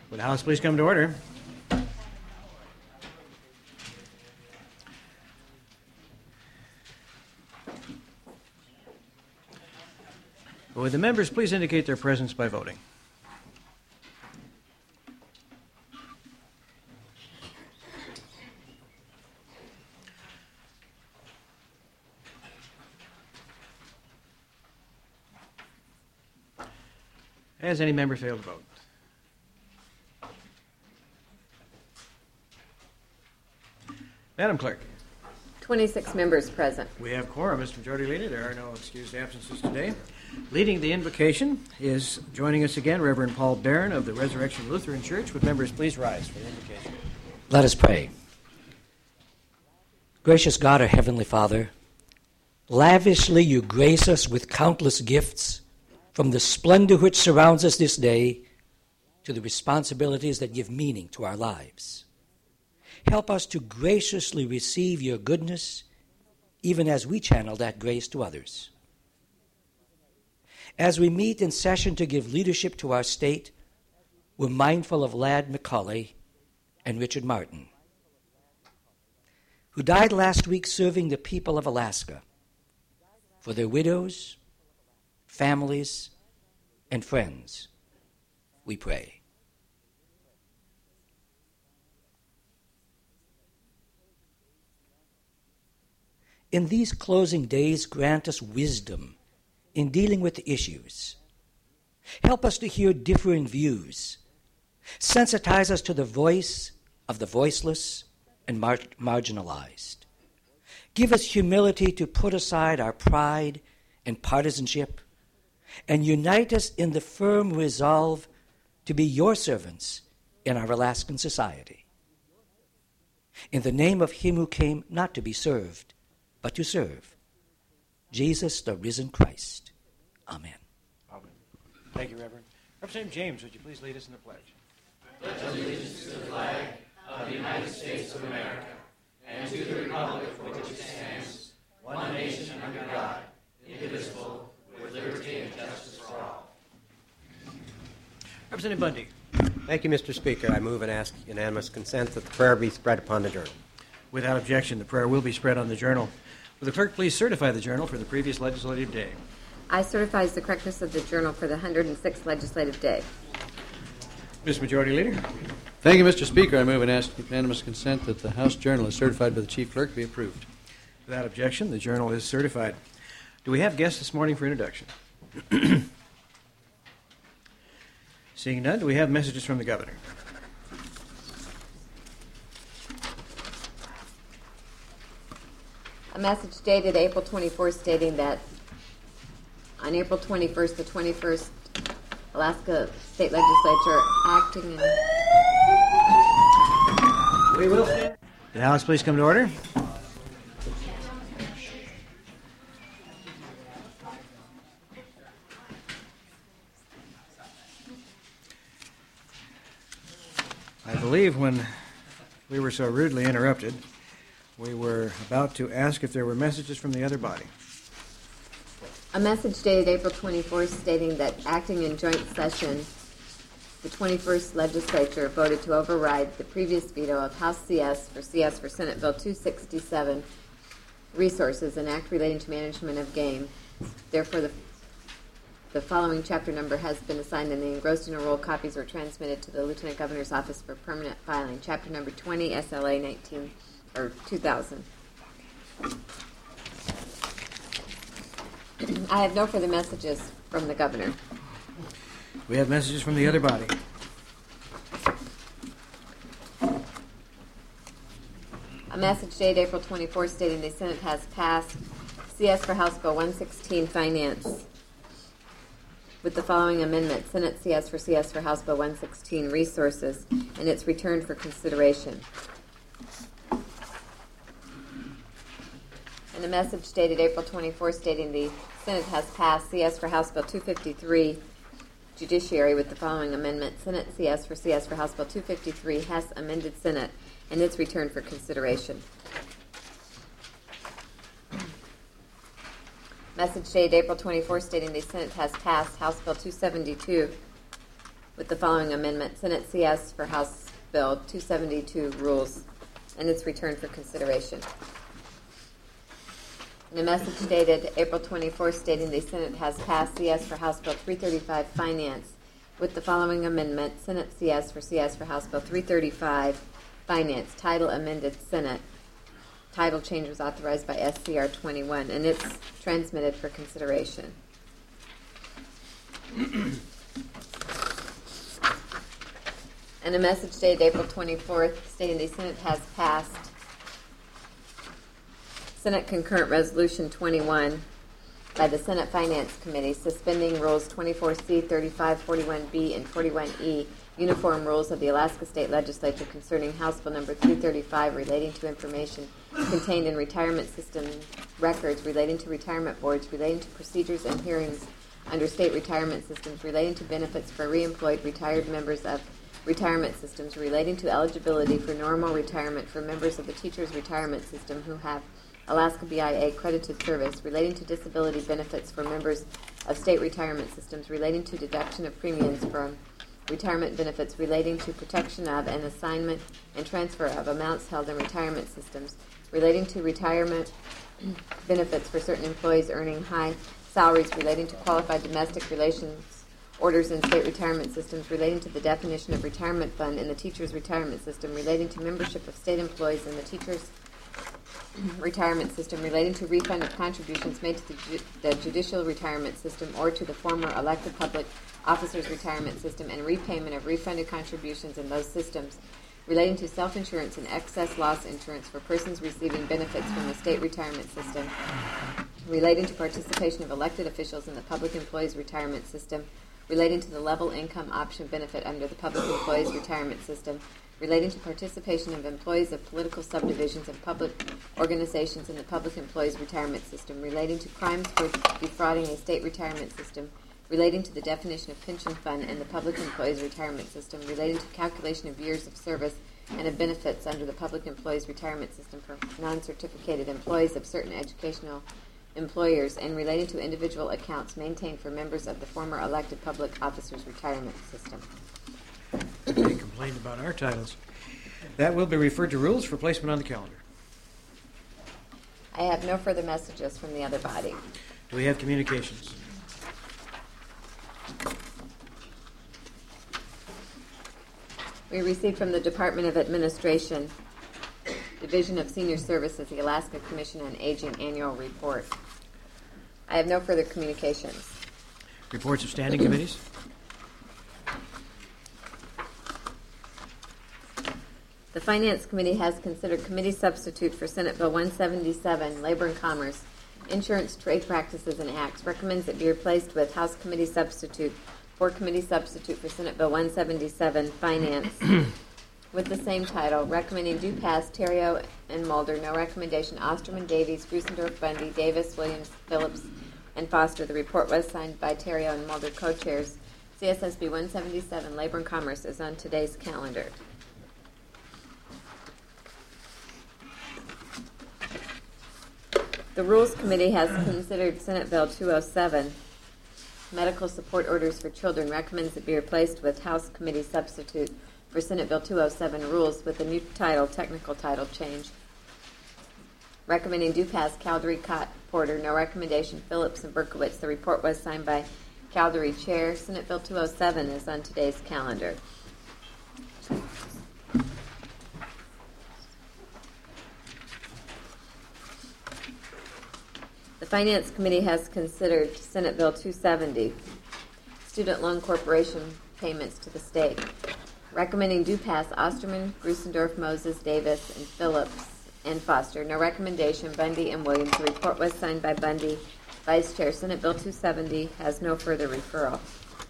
Would the House please come to order? Would the members please indicate their presence by voting? Has any member failed to vote? Madam Clerk. 26 members present. We have quorum, Mr. Majority Leader. There are no excused absences today. Leading the invocation is joining us again, Reverend Paul Barron of the Resurrection Lutheran Church. Would members please rise for the invocation? Let us pray. Gracious God, our Heavenly Father, lavishly you grace us with countless gifts, from the splendor which surrounds us this day to the responsibilities that give meaning to our lives. Help us to graciously receive your goodness, even as we channel that grace to others. As we meet in session to give leadership to our state, we're mindful of Ladd McCulley and Richard Martin, who died last week serving the people of Alaska. For their widows, families, and friends, we pray. In these closing days, grant us wisdom in dealing with the issues. Help us to hear differing views. Sensitize us to the voice of the voiceless and marginalized. Give us humility to put aside our pride and partisanship, and unite us in the firm resolve to be your servants in our Alaskan society. In the name of him who came not to be served, but to serve, Jesus, the risen Christ. Amen. Amen. Thank you, Reverend. Representative James, would you please lead us in the pledge? Pledge allegiance to the flag of the United States of America and to the republic for which it stands, one nation under God, indivisible, with liberty and justice for all. Representative Bundy. Thank you, Mr. Speaker. I move and ask unanimous consent that the prayer be spread upon the journal. Without objection, the prayer will be spread on the journal. Will the clerk please certify the journal for the previous legislative day? I certify the correctness of the journal for the 106th legislative day. Mr. Majority Leader. Thank you, Mr. Speaker. I move and ask unanimous consent that the House Journal, as certified by the Chief Clerk, be approved. Without objection, the journal is certified. Do we have guests this morning for introduction? Seeing none, do we have messages from the Governor? A message dated April 24th stating that on April 21st, the 21st Alaska State Legislature acting in... We will stand. The House please come to order. I believe when we were so rudely interrupted, we were about to ask if there were messages from the other body. A message dated April 24th stating that acting in joint session, the 21st Legislature voted to override the previous veto of House CS for Senate Bill 267, Resources, an act relating to management of game. Therefore, the following chapter number has been assigned and the engrossed in a roll copies were transmitted to the Lieutenant Governor's Office for permanent filing. Chapter number 20, SLA 2000. I have no further messages from the Governor. We have messages from the other body. A message dated April 24th stating the Senate has passed CS for House Bill 116 Finance with the following amendment: Senate CS for House Bill 116 Resources, and it's returned for consideration. And a message dated April 24th stating the Senate has passed CS for House Bill 253 Judiciary with the following amendment: Senate CS for House Bill 253 has amended Senate, and it's returned for consideration. Message dated April 24th stating the Senate has passed House Bill 272 with the following amendment: Senate CS for House Bill 272 rules, and its return for consideration. And a message dated April 24th stating the Senate has passed CS for House Bill 335 Finance with the following amendment: Senate CS for House Bill 335 Finance, title amended Senate. Title change was authorized by SCR 21, and it's transmitted for consideration. And a message dated April 24th stating the Senate has passed Senate Concurrent Resolution 21 by the Senate Finance Committee, suspending Rules 24C, 35, 41B, and 41E, Uniform Rules of the Alaska State Legislature concerning House Bill Number 335 relating to information contained in retirement system records, relating to retirement boards, relating to procedures and hearings under state retirement systems, relating to benefits for reemployed retired members of retirement systems, relating to eligibility for normal retirement for members of the teachers' retirement system who have Alaska BIA credited service, relating to disability benefits for members of state retirement systems, relating to deduction of premiums from retirement benefits, relating to protection of and assignment and transfer of amounts held in retirement systems, relating to retirement benefits for certain employees earning high salaries, relating to qualified domestic relations orders in state retirement systems, relating to the definition of retirement fund in the teachers' retirement system, relating to membership of state employees in the teachers' retirement system, relating to refund of contributions made to the judicial retirement system or to the former elected public officers' retirement system, and repayment of refunded contributions in those systems, relating to self-insurance and excess loss insurance for persons receiving benefits from the state retirement system, relating to participation of elected officials in the public employees' retirement system, relating to the level income option benefit under the public employees' retirement system, relating to participation of employees of political subdivisions and public organizations in the public employees' retirement system, relating to crimes for defrauding a state retirement system, relating to the definition of pension fund in the public employees' retirement system, relating to calculation of years of service and of benefits under the public employees' retirement system for non-certificated employees of certain educational employers, and relating to individual accounts maintained for members of the former elected public officers' retirement system. They complained about our titles. That will be referred to rules for placement on the calendar. I have no further messages from the other body. Do we have communications? We received from the Department of Administration, Division of Senior Services, the Alaska Commission on Aging Annual Report. I have no further communications. Reports of standing committees? The Finance Committee has considered committee substitute for Senate Bill 177, Labor and Commerce, Insurance, Trade Practices, and Acts. Recommends it be replaced with House Committee substitute for committee substitute for Senate Bill 177, Finance, with the same title. Recommending do pass, Terrio and Mulder. No recommendation, Osterman, Davies, Grusendorf, Bundy, Davis, Williams, Phillips, and Foster. The report was signed by Terrio and Mulder, co-chairs. CSSB 177, Labor and Commerce, is on today's calendar. The Rules Committee has considered Senate Bill 207, Medical Support Orders for Children. Recommends it be replaced with House Committee substitute for Senate Bill 207, Rules, with a new title, technical title change. Recommending do pass, Cowdery, Cott, Porter. No recommendation, Phillips and Berkowitz. The report was signed by Cowdery, chair. Senate Bill 207 is on today's calendar. The Finance Committee has considered Senate Bill 270, Student Loan Corporation payments to the state. Recommending do pass, Osterman, Grusendorf, Moses, Davis, and Phillips, and Foster. No recommendation, Bundy and Williams. The report was signed by Bundy, Vice Chair. Senate Bill 270 has no further referral.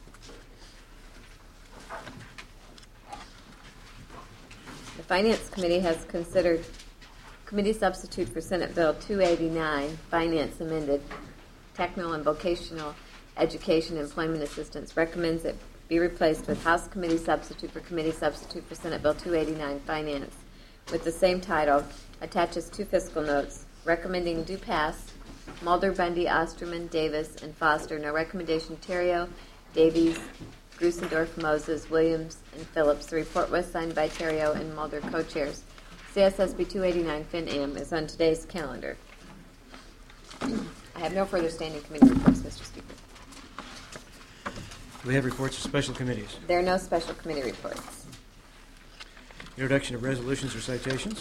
The Finance Committee has considered committee substitute for Senate Bill 289, Finance amended, Technical and Vocational Education Employment Assistance. Recommends it be replaced with House Committee substitute for Senate Bill 289, Finance, with the same title. Attaches two fiscal notes. Recommending do pass, Mulder, Bundy, Osterman, Davis, and Foster. No recommendation, Terrio, Davies, Grusendorf, Moses, Williams, and Phillips. The report was signed by Terrio and Mulder, co-chairs. CSSB 289 FinAm is on today's calendar. I have no further standing committee reports, Mr. Speaker. Do we have reports of special committees? There are no special committee reports. Introduction of resolutions or citations?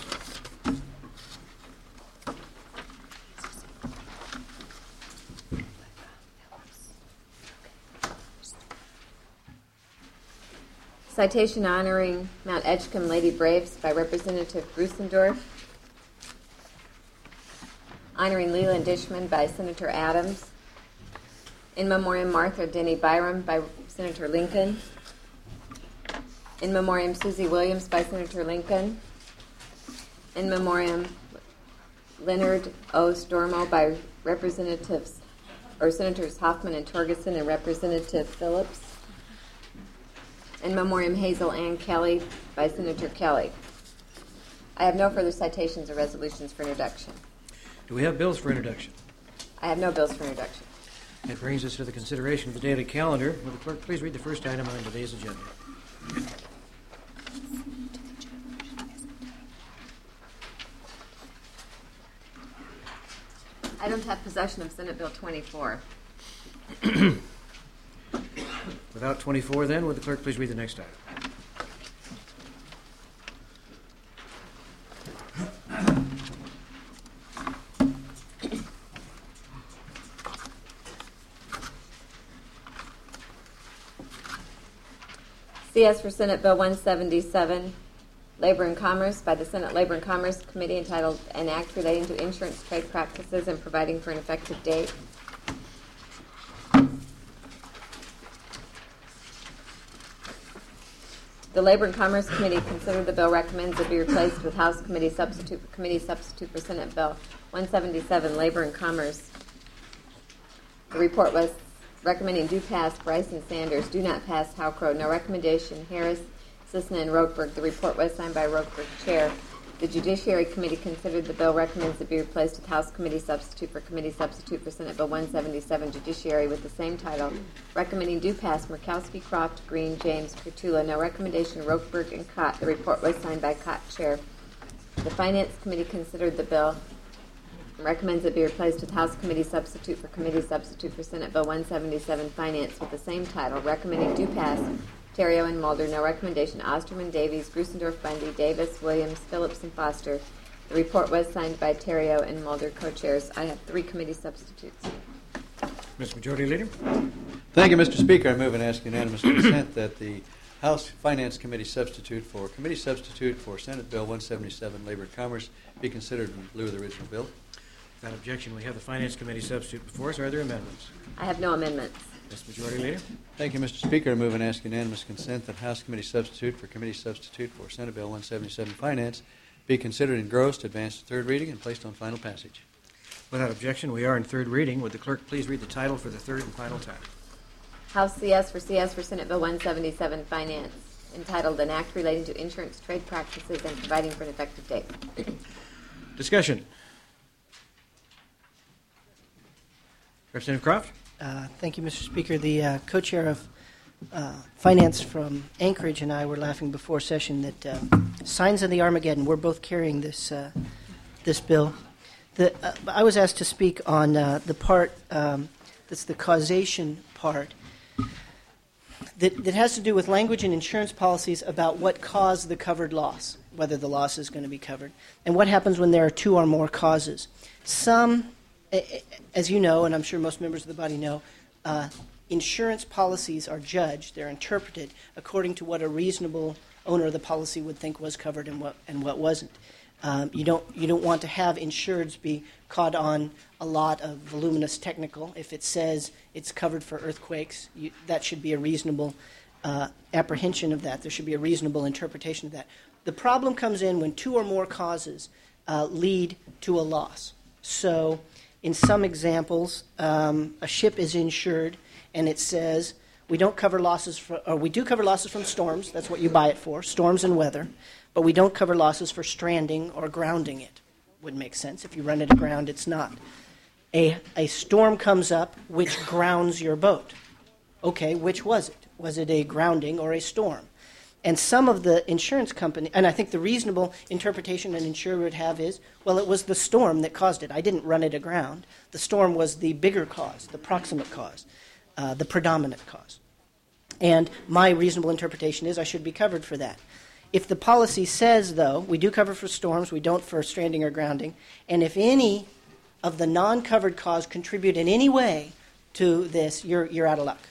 Citation honoring Mount Edgecombe Lady Braves by Representative Grusendorf. Honoring Leland Dishman by Senator Adams. In memoriam Martha Denny Byram by Senator Lincoln. In memoriam Susie Williams by Senator Lincoln. In memoriam Leonard O. Stormo by Senators Hoffman and Torgerson and Representative Phillips. In memoriam Hazel Ann Kelly by Senator Kelly. I have no further citations or resolutions for introduction. Do we have bills for introduction? I have no bills for introduction. That brings us to the consideration of the daily calendar. Will the clerk please read the first item on today's agenda? I don't have possession of Senate Bill 24. Without 24, then, would the clerk please read the next item? CS for Senate Bill 177, Labor and Commerce, by the Senate Labor and Commerce Committee, entitled An Act Relating to Insurance Trade Practices and Providing for an Effective Date. The Labor and Commerce Committee considered the bill, recommends it be replaced with House Committee Substitute for Senate Bill 177, Labor and Commerce. The report was recommending do pass, Bryson Sanders, do not pass, Howcrow, no recommendation, Harris, Sisna, and Rokeberg. The report was signed by Rokeberg, Chair. The Judiciary Committee considered the bill, recommends it be replaced with House Committee Substitute for Senate Bill 177, Judiciary, with the same title, recommending do pass, Murkowski, Croft, Green, James, Petula, no recommendation, Rokeberg, and Cott. The report was signed by Cott, Chair. The Finance Committee considered the bill, recommends it be replaced with House Committee Substitute for Senate Bill 177, Finance, with the same title, recommending do pass, Terrio and Mulder, no recommendation, Osterman, Davies, Grusendorf, Bundy, Davis, Williams, Phillips, and Foster. The report was signed by Terrio and Mulder, co-chairs. I have 3 committee substitutes. Mr. Majority Leader? Thank you, Mr. Speaker. I move and ask unanimous consent that the House Finance Committee substitute for Senate Bill 177, Labor and Commerce, be considered in lieu of the original bill. Without objection, we have the Finance Committee substitute before us. Are there amendments? I have no amendments. Mr. Majority Leader? Thank you, Mr. Speaker. I move and ask unanimous consent that House Committee substitute for Senate Bill 177, Finance, be considered engrossed, advanced to third reading, and placed on final passage. Without objection, we are in third reading. Would the clerk please read the title for the third and final time? House CS for Senate Bill 177, Finance, entitled An Act Relating to Insurance Trade Practices and Providing for an Effective Date. Discussion. Representative Croft? Thank you, Mr. Speaker. The co-chair of Finance from Anchorage and I were laughing before session that signs of the Armageddon, we're both carrying this bill. I was asked to speak on the part that's the causation part that has to do with language in insurance policies about what caused the covered loss, whether the loss is going to be covered, and what happens when there are 2 or more causes. Some, as you know, and I'm sure most members of the body know, insurance policies are judged, they're interpreted according to what a reasonable owner of the policy would think was covered and what wasn't. You don't want to have insureds be caught on a lot of voluminous technical. If it says it's covered for earthquakes, that should be a reasonable apprehension of that. There should be a reasonable interpretation of that. The problem comes in when 2 or more causes lead to a loss. So in some examples, a ship is insured and it says we don't cover losses we do cover losses from storms. That's what you buy it for, storms and weather. But we don't cover losses for stranding or grounding it. Would make sense. If you run it aground, it's not. A storm comes up which grounds your boat. Okay, which was it? Was it a grounding or a storm? And some of the insurance company, and I think the reasonable interpretation an insurer would have is, well, it was the storm that caused it. I didn't run it aground. The storm was the bigger cause, the proximate cause, the predominant cause. And my reasonable interpretation is I should be covered for that. If the policy says, though, we do cover for storms, we don't for stranding or grounding, and if any of the non-covered cause contribute in any way to this, you're out of luck.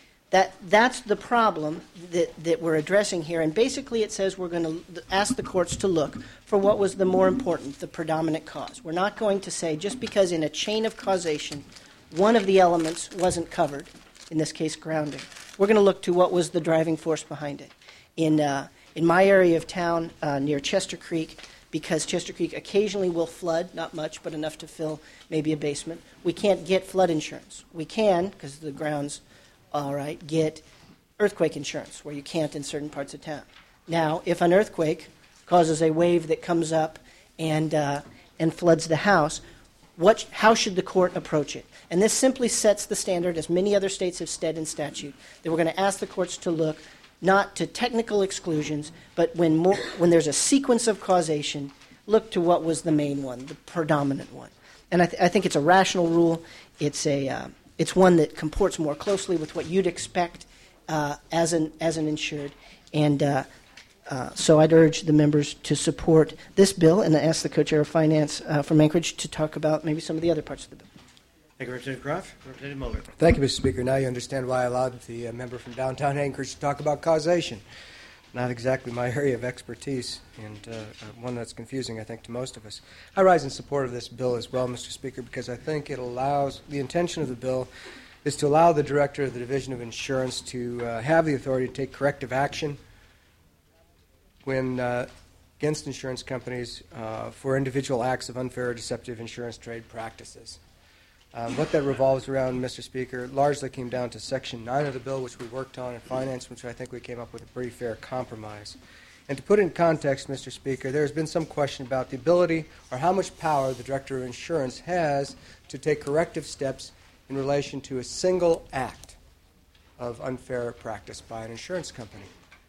That's the problem that we're addressing here. And basically it says we're going to ask the courts to look for what was the more important, the predominant cause. We're not going to say just because in a chain of causation one of the elements wasn't covered, in this case grounding. We're going to look to what was the driving force behind it. In my area of town near Chester Creek, because Chester Creek occasionally will flood, not much, but enough to fill maybe a basement, we can't get flood insurance. We can, because the ground's all right, get earthquake insurance, where you can't in certain parts of town. Now, if an earthquake causes a wave that comes up and floods the house, how should the court approach it? And this simply sets the standard, as many other states have said in statute, that we're going to ask the courts to look not to technical exclusions, but when there's a sequence of causation, look to what was the main one, the predominant one. And I think it's a rational rule. It's one that comports more closely with what you'd expect as an insured. And so I'd urge the members to support this bill and ask the co-chair of finance from Anchorage to talk about maybe some of the other parts of the bill. Thank you, Representative Groff. Representative Mulder. Thank you, Mr. Speaker. Now you understand why I allowed the member from downtown Anchorage to talk about causation. Not exactly my area of expertise, and one that's confusing, I think, to most of us. I rise in support of this bill as well, Mr. Speaker, because I think it allows, the intention of the bill is to allow the Director of the Division of Insurance to have the authority to take corrective action when against insurance companies for individual acts of unfair or deceptive insurance trade practices. What that revolves around, Mr. Speaker, largely came down to Section 9 of the bill, which we worked on in finance, which I think we came up with a pretty fair compromise. And to put it in context, Mr. Speaker, there has been some question about the ability or how much power the Director of Insurance has to take corrective steps in relation to a single act of unfair practice by an insurance company.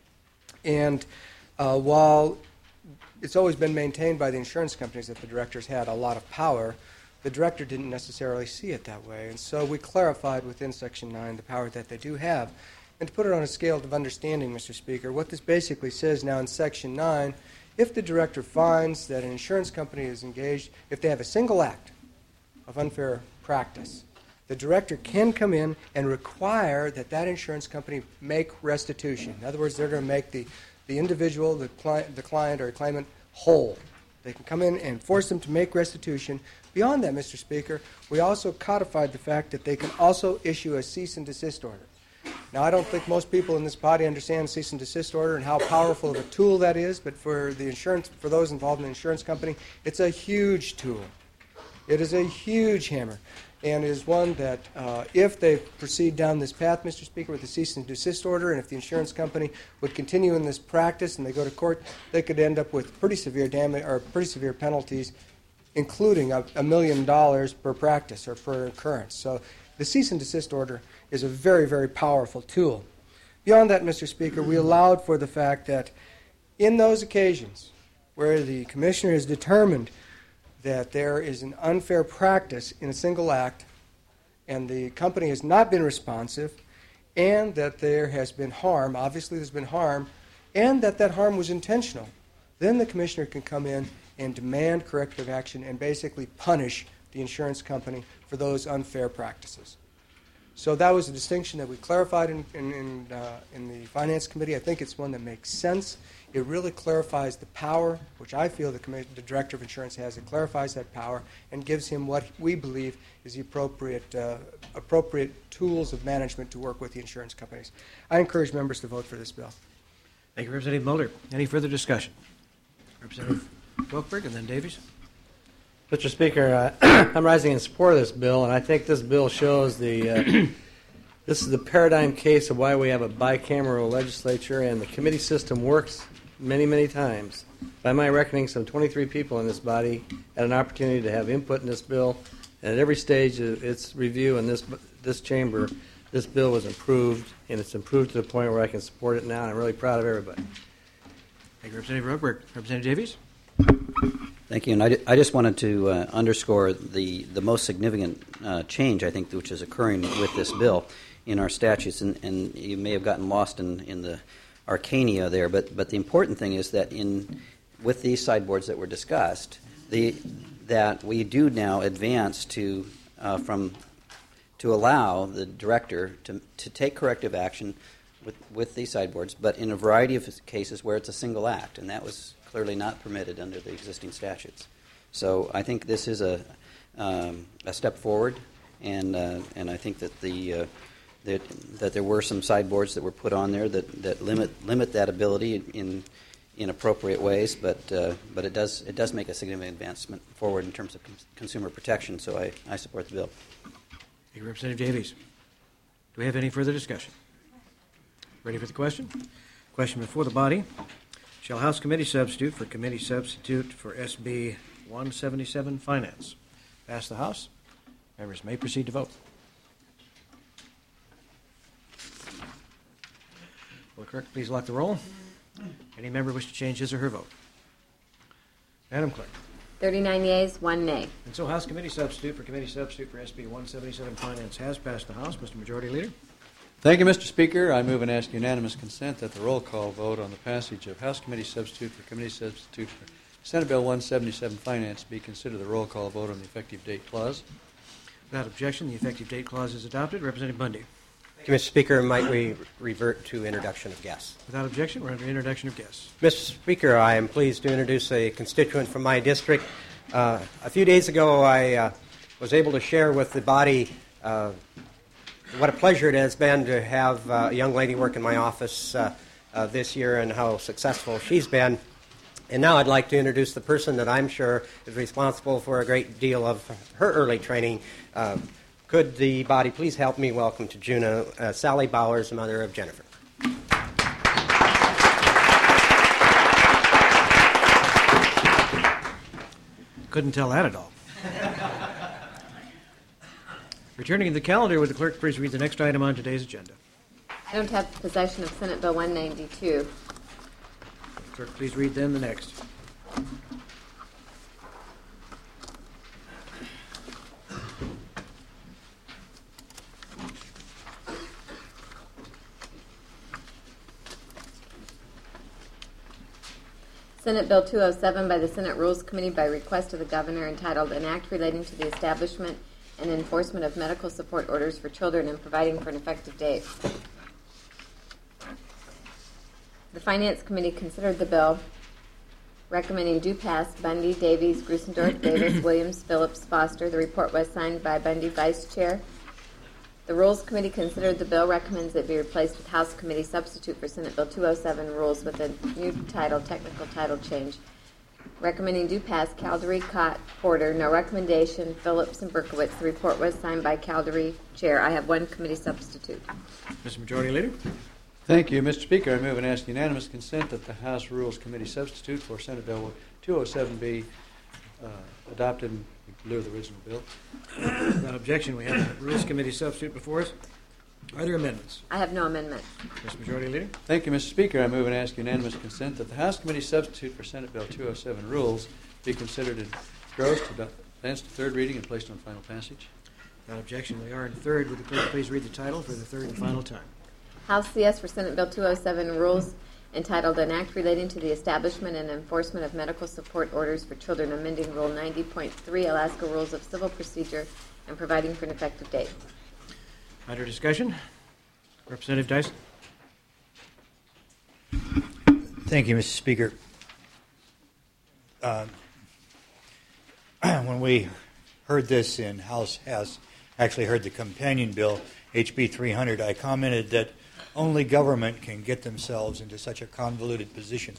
And while it's always been maintained by the insurance companies that the directors had a lot of power, the director didn't necessarily see it that way. And so we clarified within Section 9 the power that they do have. And to put it on a scale of understanding, Mr. Speaker, what this basically says now in Section 9, if the director finds that an insurance company is engaged, if they have a single act of unfair practice, the director can come in and require that that insurance company make restitution. In other words, they're going to make the individual, the client or claimant, whole. They can come in and force them to make restitution. Beyond that, Mr. Speaker, we also codified the fact that they can also issue a cease and desist order. Now, I don't think most people in this body understand cease and desist order and how powerful of a tool that is, but for those involved in the insurance company, it's a huge tool. It is a huge hammer, and is one that if they proceed down this path, Mr. Speaker, with the cease and desist order, and if the insurance company would continue in this practice and they go to court, they could end up with pretty severe damage or pretty severe penalties, including $1 million per practice or per occurrence. So the cease and desist order is a very, very powerful tool. Beyond that, Mr. Speaker, we allowed for the fact that in those occasions where the commissioner has determined that there is an unfair practice in a single act and the company has not been responsive and that there has been harm, obviously there's been harm, and that harm was intentional, then the commissioner can come in and demand corrective action and basically punish the insurance company for those unfair practices. So that was a distinction that we clarified in the Finance Committee. I think it's one that makes sense. It really clarifies the power, which I feel the Director of Insurance has. It clarifies that power and gives him what we believe is the appropriate tools of management to work with the insurance companies. I encourage members to vote for this bill. Thank you, Representative Mulder. Any further discussion? Representative Wilkberg and then Davies. Mr. Speaker, I'm rising in support of this bill, and I think this bill shows this is the paradigm case of why we have a bicameral legislature, and the committee system works many, many times. By my reckoning, some 23 people in this body had an opportunity to have input in this bill, and at every stage of its review in this chamber, this bill was improved, and it's improved to the point where I can support it now, and I'm really proud of everybody. Thank you, Representative Roberg. Representative Davies? Thank you. And I just wanted to underscore the most significant change, I think, which is occurring with this bill in our statutes. And you may have gotten lost in the arcana there, but the important thing is that with these sideboards that were discussed, that we do now advance to allow the director to take corrective action with these sideboards, but in a variety of cases where it's a single act, and that was clearly not permitted under the existing statutes. So I think this is a step forward, and I think that that there were some sideboards that were put on there that limit that ability in appropriate ways, but it does make a significant advancement forward in terms of consumer protection. So I support the bill. Thank you, Representative Davies. Do we have any further discussion? Ready for the question? Question before the body. Shall House Committee Substitute for SB 177 Finance pass the House? Members may proceed to vote. Will the clerk please lock the roll? Any member wish to change his or her vote? Madam Clerk. 39 yeas, 1 nay. And so House Committee Substitute for SB 177 Finance has passed the House. Mr. Majority Leader? Thank you, Mr. Speaker. I move and ask unanimous consent that the roll call vote on the passage of House Committee Substitute for Senate Bill 177 Finance be considered the roll call vote on the effective date clause. Without objection, the effective date clause is adopted. Representative Bundy. Thank you, Mr. Speaker. Might we revert to introduction of guests? Without objection, we're under introduction of guests. Mr. Speaker, I am pleased to introduce a constituent from my district. A few days ago, I was able to share with the body what a pleasure it has been to have a young lady work in my office this year and how successful she's been. And now I'd like to introduce the person that I'm sure is responsible for a great deal of her early training. Could the body please help me welcome to Juneau Sally Bowers, the mother of Jennifer. Couldn't tell that at all. Returning to the calendar, would the clerk please read the next item on today's agenda? I don't have possession of Senate Bill 192. Clerk, please read then the next. Senate Bill 207 by the Senate Rules Committee by request of the governor, entitled An Act Relating to the Establishment and Enforcement of Medical Support Orders for Children and Providing for an Effective Date. The Finance Committee considered the bill, recommending do pass Bundy, Davies, Grusendorf, Davis, Williams, Phillips, Foster. The report was signed by Bundy, Vice Chair. The Rules Committee considered the bill, recommends it be replaced with House Committee Substitute for Senate Bill 207 Rules with a new title, technical title change. Recommending do pass Caldery, Cott, Porter. No recommendation, Phillips and Berkowitz. The report was signed by Caldery, Chair. I have one committee substitute. Mr. Majority Leader? Thank you, Mr. Speaker. I move and ask unanimous consent that the House Rules Committee Substitute for Senate Bill 207 be adopted in lieu of the original bill. Without objection, we have the Rules Committee substitute before us. Are there amendments? I have no amendment. Mr. Majority Leader? Thank you, Mr. Speaker. I move and ask unanimous consent that the House Committee Substitute for Senate Bill 207 Rules be considered in gross to advance to third reading and placed on final passage. Without objection, we are in third. Would the clerk please read the title for the third and final time? House CS for Senate Bill 207 Rules, entitled An Act Relating to the Establishment and Enforcement of Medical Support Orders for Children, amending Rule 90.3 Alaska Rules of Civil Procedure and providing for an effective date. Under discussion, Representative Dyson. Thank you, Mr. Speaker. When we heard this in House has actually heard the companion bill, HB 300, I commented that only government can get themselves into such a convoluted position.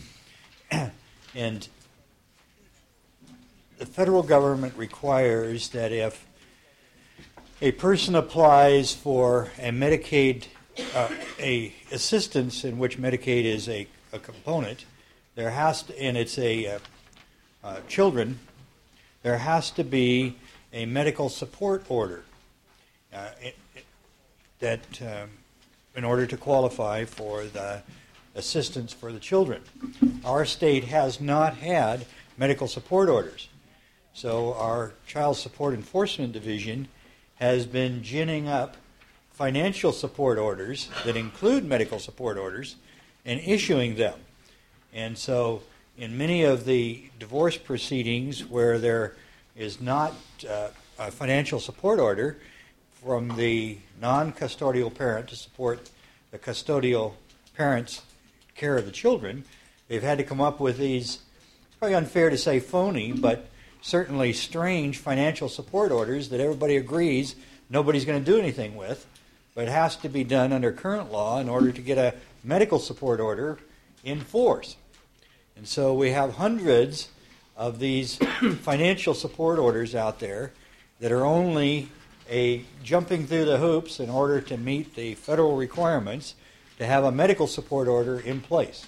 And the federal government requires that if a person applies for a Medicaid, a assistance in which Medicaid is a component, there has to, and it's a children, there has to be a medical support order. that in order to qualify for the assistance for the children. Our state has not had medical support orders. So our Child Support Enforcement Division has been ginning up financial support orders that include medical support orders and issuing them. And so in many of the divorce proceedings where there is not a financial support order from the non-custodial parent to support the custodial parent's care of the children, they've had to come up with these, probably unfair to say phony, but certainly strange financial support orders that everybody agrees nobody's going to do anything with, but it has to be done under current law in order to get a medical support order in force. And so we have hundreds of these financial support orders out there that are only jumping through the hoops in order to meet the federal requirements to have a medical support order in place.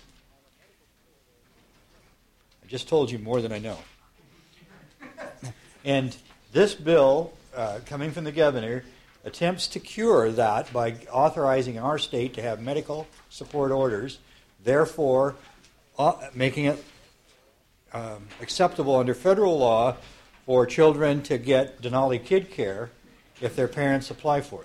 I just told you more than I know. And this bill, coming from the governor, attempts to cure that by authorizing our state to have medical support orders, therefore making it acceptable under federal law for children to get Denali Kid Care if their parents apply for it.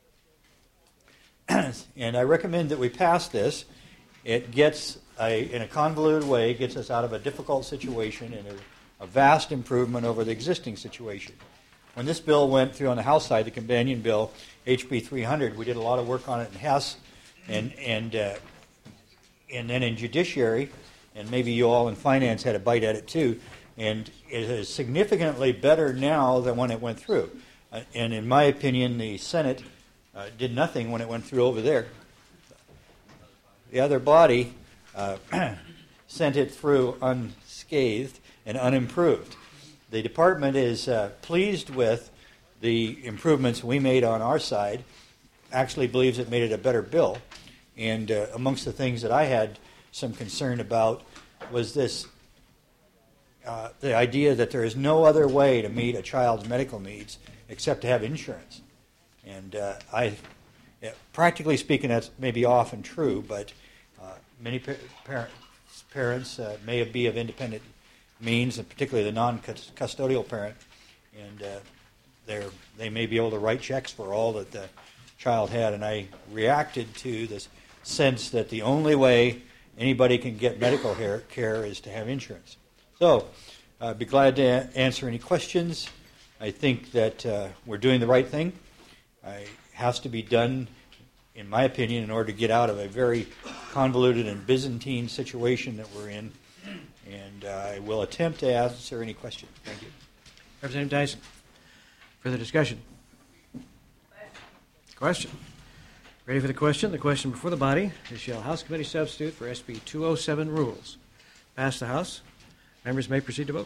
And I recommend that we pass this. It gets, in a convoluted way, gets us out of a difficult situation and a vast improvement over the existing situation. When this bill went through on the House side, the companion bill, HB 300, we did a lot of work on it in Hess and then in Judiciary, and maybe you all in Finance had a bite at it too, and it is significantly better now than when it went through. And in my opinion, the Senate did nothing when it went through over there. The other body sent it through unscathed and unimproved. The department is pleased with the improvements we made on our side, actually believes it made it a better bill. And amongst the things that I had some concern about was this, the idea that there is no other way to meet a child's medical needs except to have insurance. And practically speaking, that's maybe often true, but many parents may be of independent means, and particularly the non-custodial parent, and they may be able to write checks for all that the child had. And I reacted to this sense that the only way anybody can get medical care is to have insurance. So I'd be glad to answer any questions. I think that we're doing the right thing. It has to be done, in my opinion, in order to get out of a very convoluted and Byzantine situation that we're in. And I will attempt to answer any questions. Thank you. Representative Dyson. Further discussion? Question. Ready for the question? The question before the body is, shall House Committee substitute for SB 207 rules pass the House? Members may proceed to vote.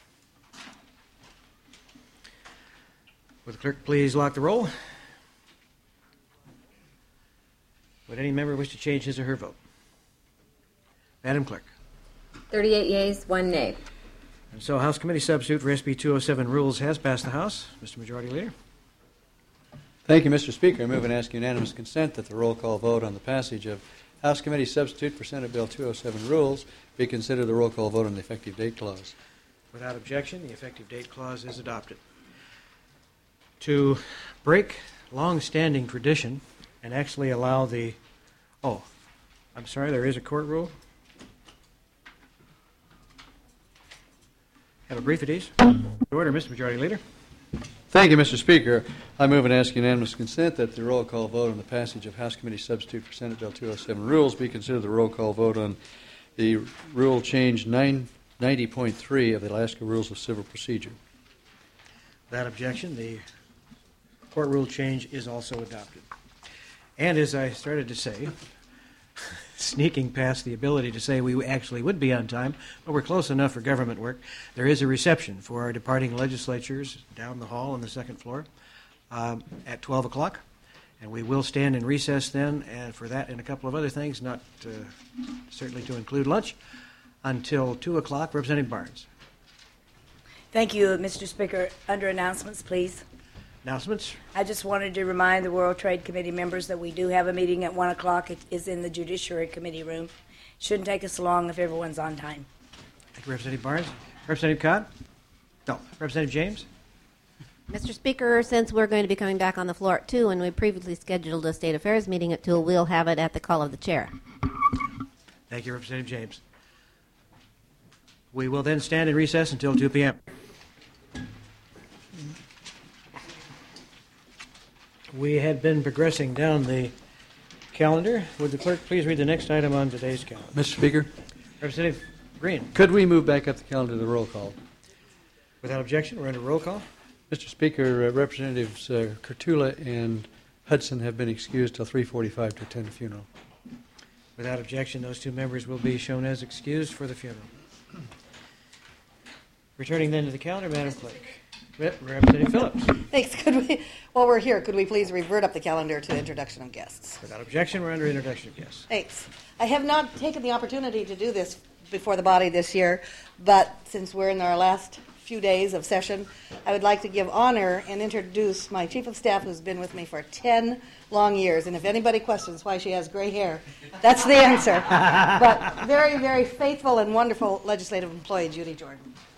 Would the clerk please lock the roll? Would any member wish to change his or her vote? Madam Clerk. 38 yeas, 1 nay. And so House Committee substitute for SB 207 rules has passed the House. Mr. Majority Leader. Thank you, Mr. Speaker. I move and ask unanimous consent that the roll call vote on the passage of House Committee substitute for Senate Bill 207 rules be considered the roll call vote on the effective date clause. Without objection, the effective date clause is adopted. To break long-standing tradition and actually allow the... Oh, I'm sorry, there is a court rule. Have a brief at ease. Order, Mr. Majority Leader. Thank you, Mr. Speaker. I move and ask unanimous consent that the roll call vote on the passage of House Committee substitute for Senate Bill 207 rules be considered the roll call vote on the rule change 90.3 of the Alaska Rules of Civil Procedure. Without objection, the court rule change is also adopted. And as I started to say, sneaking past the ability to say we actually would be on time, but we're close enough for government work, there is a reception for our departing legislatures down the hall on the second floor at 12 o'clock. And we will stand in recess then, and for that and a couple of other things, not certainly to include lunch, until 2 o'clock. Representative Barnes. Thank you, Mr. Speaker. Under announcements, please. Announcements? I just wanted to remind the World Trade Committee members that we do have a meeting at 1 o'clock. It is in the Judiciary Committee room. Shouldn't take us long if everyone's on time. Thank you, Representative Barnes. Representative Codd? No. Representative James? Mr. Speaker, since we're going to be coming back on the floor at 2 and we previously scheduled a State Affairs meeting at 2, we'll have it at the call of the chair. Thank you, Representative James. We will then stand in recess until 2 p.m. We had been progressing down the calendar. Would the clerk please read the next item on today's calendar? Mr. Speaker, Representative Green. could we move back up the calendar to the roll call? Without objection, we're under roll call. Mr. Speaker, Representatives Kurtula and Hudson have been excused till 3:45 to attend the funeral. Without objection, those two members will be shown as excused for the funeral. Returning then to the calendar, Madam Clerk. Representative Phillips. Thanks. While we're here, could we please revert up the calendar to introduction of guests? Without objection, we're under introduction of guests. Thanks. I have not taken the opportunity to do this before the body this year, but since we're in our last few days of session, I would like to give honor and introduce my Chief of Staff who's been with me for 10 long years. And if anybody questions why she has gray hair, that's the answer. But very, very faithful and wonderful legislative employee, Judy Jordan.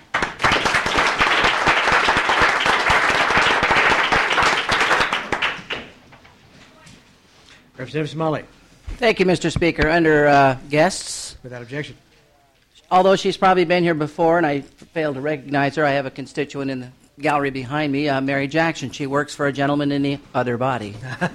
Representative Smalley. Thank you, Mr. Speaker. Under guests, Without objection. although she's probably been here before and I failed to recognize her, I have a constituent in the gallery behind me, Mary Jackson. She works for a gentleman in the other body.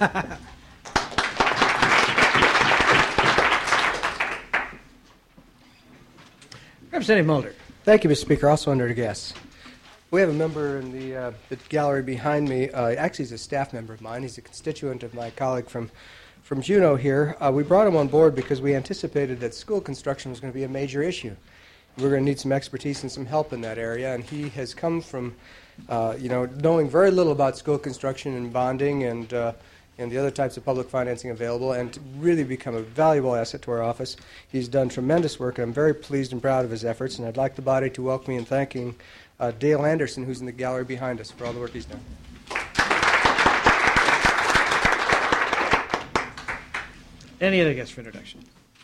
Representative Mulder. Thank you, Mr. Speaker. Also under the guests. We have a member in the gallery behind me. Actually, he's a staff member of mine. He's a constituent of my colleague from Juneau here. We brought him on board because we anticipated that school construction was going to be a major issue. We're going to need some expertise and some help in that area, and he has come from, knowing very little about school construction and bonding and the other types of public financing available, and to really become a valuable asset to our office. He's done tremendous work, and I'm very pleased and proud of his efforts, and I'd like the body to welcome me in thanking Dale Anderson, who's in the gallery behind us, for all the work he's done. Any other guests for introduction?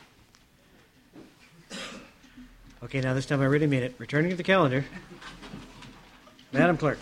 Okay, now this time I really mean it. Returning to the calendar, Madam Clerk.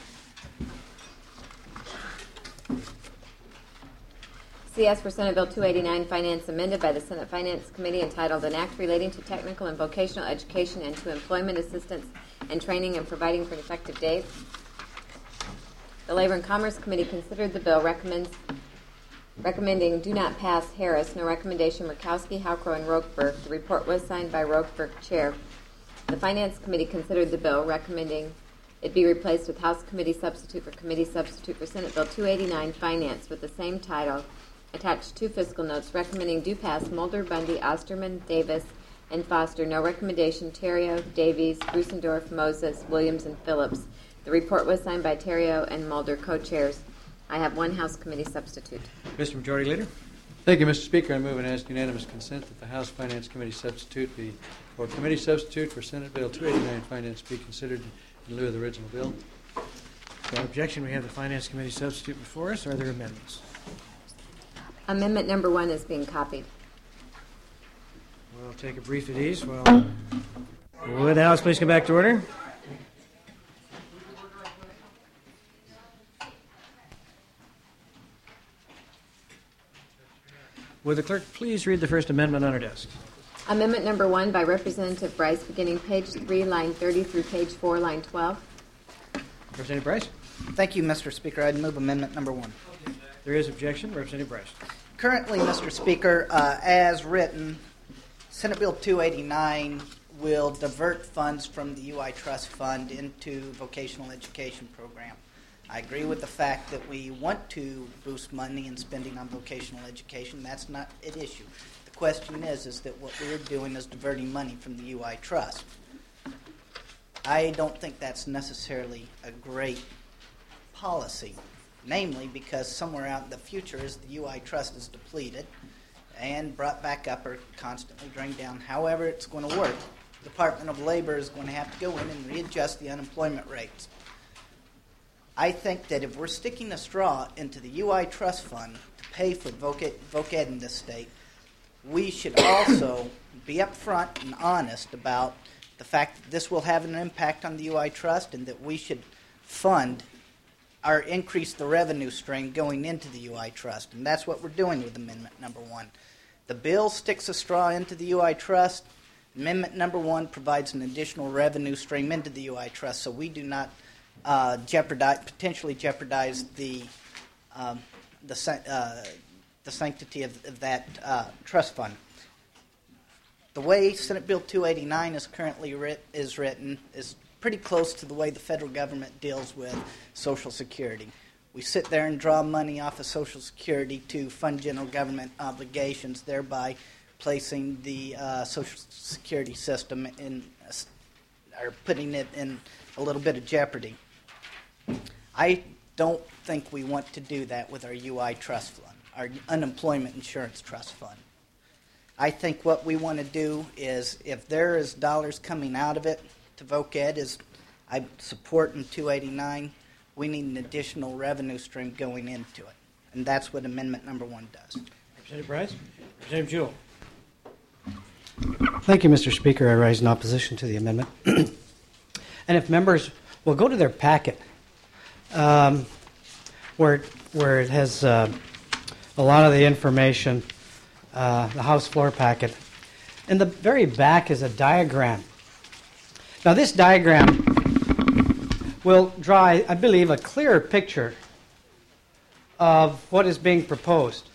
CS for Senate Bill 289, Finance amended by the Senate Finance Committee, entitled An Act Relating to Technical and Vocational Education and to Employment Assistance and Training and Providing for an Effective Date. The Labor and Commerce Committee considered the bill, recommending do not pass Harris, no recommendation Murkowski, Howcrow, and Roqueberg. The report was signed by Roqueberg, Chair. The Finance Committee considered the bill, recommending it be replaced with House Committee Substitute for Senate Bill 289, Finance, with the same title, attached two fiscal notes, recommending do pass Mulder, Bundy, Osterman, Davis, and Foster. No recommendation Terrio, Davies, Brusendorf, Moses, Williams, and Phillips. The report was signed by Terrio and Mulder, co-chairs. I have one House Committee substitute. Mr. Majority Leader. Thank you, Mr. Speaker. I move and ask unanimous consent that the House Finance Committee substitute be, or committee substitute for Senate Bill 289 Finance be considered in lieu of the original bill. Without objection, we have the Finance Committee substitute before us. Are there amendments? Amendment number 1 is being copied. We'll take a brief at ease. Would the House please come back to order? Would the clerk please read the first amendment on our desk? Amendment number 1 by Representative Bryce, beginning page 3, line 30 through page 4, line 12. Representative Bryce? Thank you, Mr. Speaker. I'd move amendment number 1. There is objection. Representative Bryce. Currently, Mr. Speaker, as written, Senate Bill 289 will divert funds from the UI Trust Fund into vocational education program. I agree with the fact that we want to boost money and spending on vocational education. That's not an issue. The question is that what we're doing is diverting money from the UI Trust. I don't think that's necessarily a great policy, namely because somewhere out in the future, as the UI Trust is depleted and brought back up or constantly drained down, however it's going to work, the Department of Labor is going to have to go in and readjust the unemployment rates. I think that if we're sticking a straw into the UI Trust Fund to pay for voc ed in this state, we should also be upfront and honest about the fact that this will have an impact on the UI Trust and that we should fund or increase the revenue stream going into the UI Trust. And that's what we're doing with Amendment Number 1. The bill sticks a straw into the UI Trust. Amendment Number 1 provides an additional revenue stream into the UI Trust, so we do not potentially jeopardize the sanctity of that trust fund. The way Senate Bill 289 is currently written is pretty close to the way the federal government deals with Social Security. We sit there and draw money off of Social Security to fund general government obligations, thereby placing the Social Security system or putting it in a little bit of jeopardy. I don't think we want to do that with our UI Trust Fund, our Unemployment Insurance Trust Fund. I think what we want to do is, if there is dollars coming out of it to voc ed, as I support in 289, we need an additional revenue stream going into it. And that's what Amendment Number 1 does. Representative Bryce? Representative Jewell? Thank you, Mr. Speaker. I rise in opposition to the amendment. And if members will go to their packet, where it has a lot of the information, the House floor packet. In the very back is a diagram. Now this diagram will draw, I believe, a clearer picture of what is being proposed.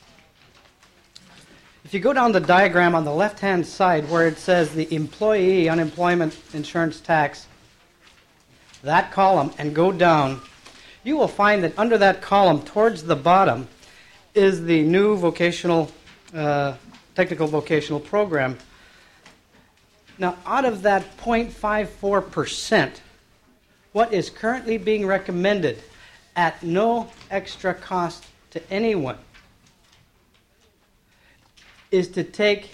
If you go down the diagram on the left-hand side where it says the employee unemployment insurance tax, that column, and go down, you will find that under that column towards the bottom is the new vocational, technical vocational program. Now, out of that 0.54%, what is currently being recommended at no extra cost to anyone is to take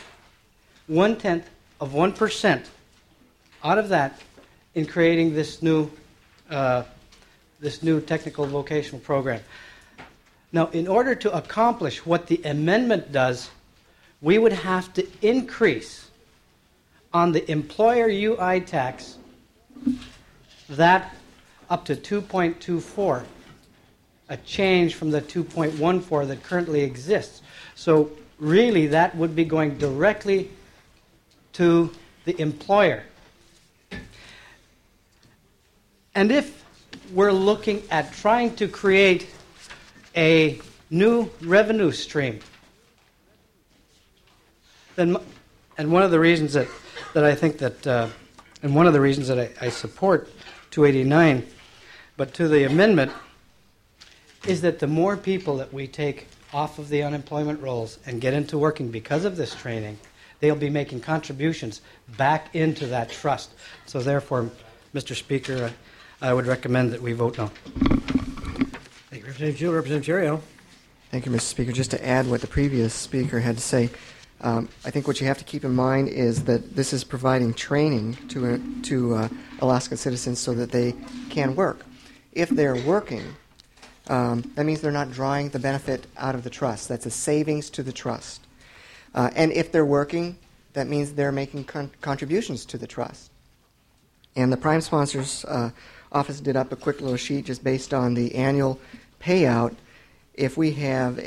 0.1% out of that in creating this new technical vocational program. Now, in order to accomplish what the amendment does, we would have to increase on the employer UI tax that up to 2.24, a change from the 2.14 that currently exists. So really that would be going directly to the employer. And if we're looking at trying to create a new revenue stream, then, and one of the reasons that I think that, and one of the reasons that I support 289, but to the amendment, is that the more people that we take off of the unemployment rolls and get into working because of this training, they'll be making contributions back into that trust. So therefore, Mr. Speaker, I would recommend that we vote no. Thank you, Representative Jewell. Representative Terrio. Thank you, Mr. Speaker. Just to add what the previous speaker had to say, I think what you have to keep in mind is that this is providing training to Alaska citizens so that they can work. If they're working, that means they're not drawing the benefit out of the trust. That's a savings to the trust. And if they're working, that means they're making contributions to the trust. And the Prime Sponsors Office did up a quick little sheet just based on the annual payout. If we have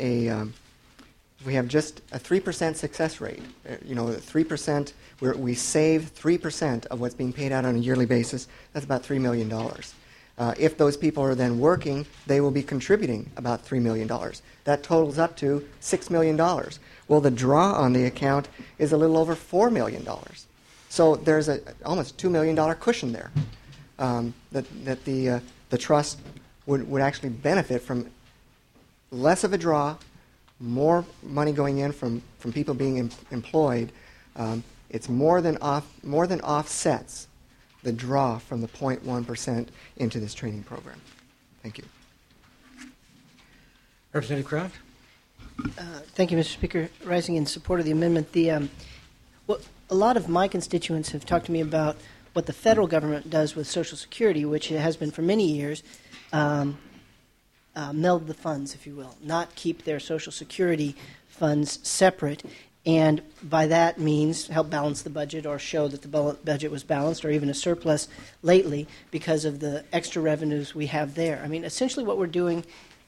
just a 3% success rate, 3%, where we save 3% of what's being paid out on a yearly basis, that's about $3 million. If those people are then working, they will be contributing about $3 million. That totals up to $6 million. Well, the draw on the account is a little over $4 million. So there's almost $2 million cushion there that the trust would actually benefit from less of a draw, more money going in from people being employed. It's more than offsets the draw from the 0.1% into this training program. Thank you. Representative Kraft. Thank you, Mr. Speaker. Rising in support of the amendment. A lot of my constituents have talked to me about what the federal government does with Social Security, which it has been for many years, meld the funds, if you will, not keep their Social Security funds separate, and by that means help balance the budget or show that the budget was balanced or even a surplus lately because of the extra revenues we have there. I mean, essentially what we're doing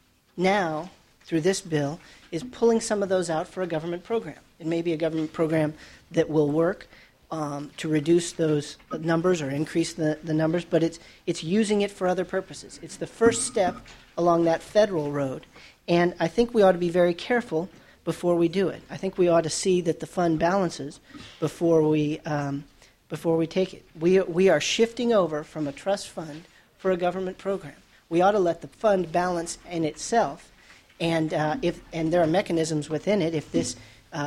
now through this bill is pulling some of those out for a government program. It may be a government program that will work to reduce those numbers or increase the numbers, but it's using it for other purposes. It's the first step along that federal road, and I think we ought to be very careful before we do it. I think we ought to see that the fund balances before we take it. We are shifting over from a trust fund for a government program. We ought to let the fund balance in itself, and there are mechanisms within it. If this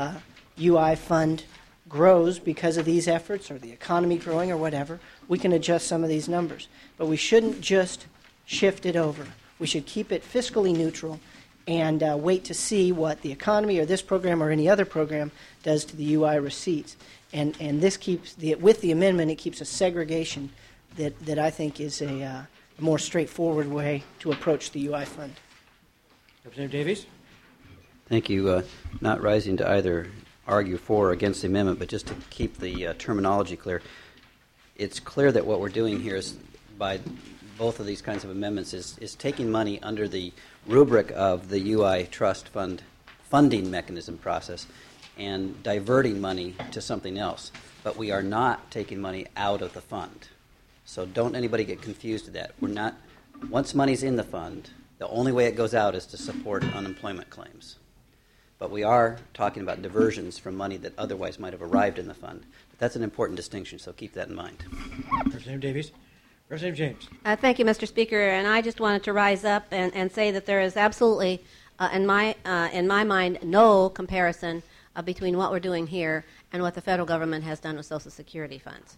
UI fund grows because of these efforts or the economy growing or whatever, we can adjust some of these numbers. But we shouldn't just shift it over. We should keep it fiscally neutral and wait to see what the economy or this program or any other program does to the UI receipts. And this keeps, with the amendment, it keeps a segregation that I think is a more straightforward way to approach the UI fund. Representative Davies? Thank you. Not rising to either argue for or against the amendment, but just to keep the terminology clear. It's clear that what we're doing here is, by both of these kinds of amendments, is taking money under the rubric of the UI trust fund funding mechanism process and diverting money to something else. But we are not taking money out of the fund. So don't anybody get confused with that. We're not, once money's in the fund, the only way it goes out is to support unemployment claims. But we are talking about diversions from money that otherwise might have arrived in the fund. But that's an important distinction, so keep that in mind. Representative Davies? Representative James? Thank you, Mr. Speaker. And I just wanted to rise up and say that there is absolutely, in my mind, no comparison between what we're doing here and what the federal government has done with Social Security funds.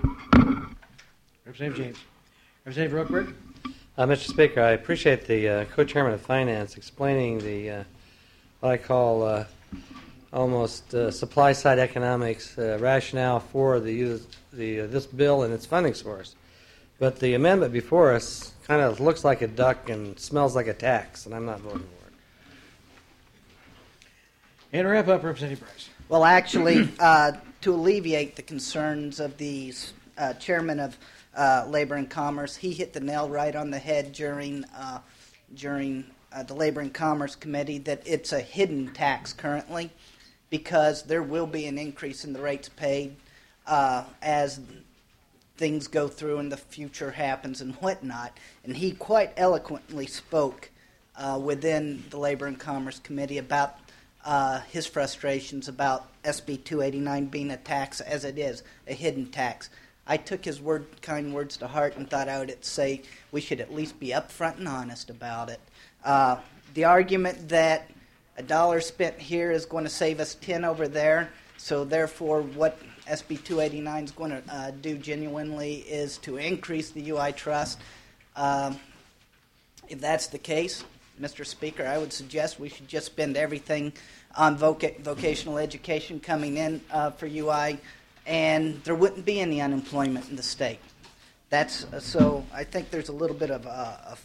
Representative James? Representative Rookberg? Mr. Speaker, I appreciate the co-chairman of Finance explaining the what I call almost supply-side economics rationale for this bill and its funding source. But the amendment before us kind of looks like a duck and smells like a tax, and I'm not voting for it. And to wrap up, Representative Bryce. Well, actually, to alleviate the concerns of the chairman of Labor and Commerce, he hit the nail right on the head during the Labor and Commerce Committee that it's a hidden tax currently because there will be an increase in the rates paid as things go through and the future happens and whatnot. And he quite eloquently spoke within the Labor and Commerce Committee about his frustrations about SB 289 being a tax as it is, a hidden tax. I took his kind words to heart and thought I would say we should at least be upfront and honest about it. The argument that $1 spent here is going to save us 10 over there, so therefore what SB 289 is going to do genuinely is to increase the UI trust. If that's the case, Mr. Speaker, I would suggest we should just spend everything on vocational education coming in for UI, and there wouldn't be any unemployment in the state. So I think there's a little bit of a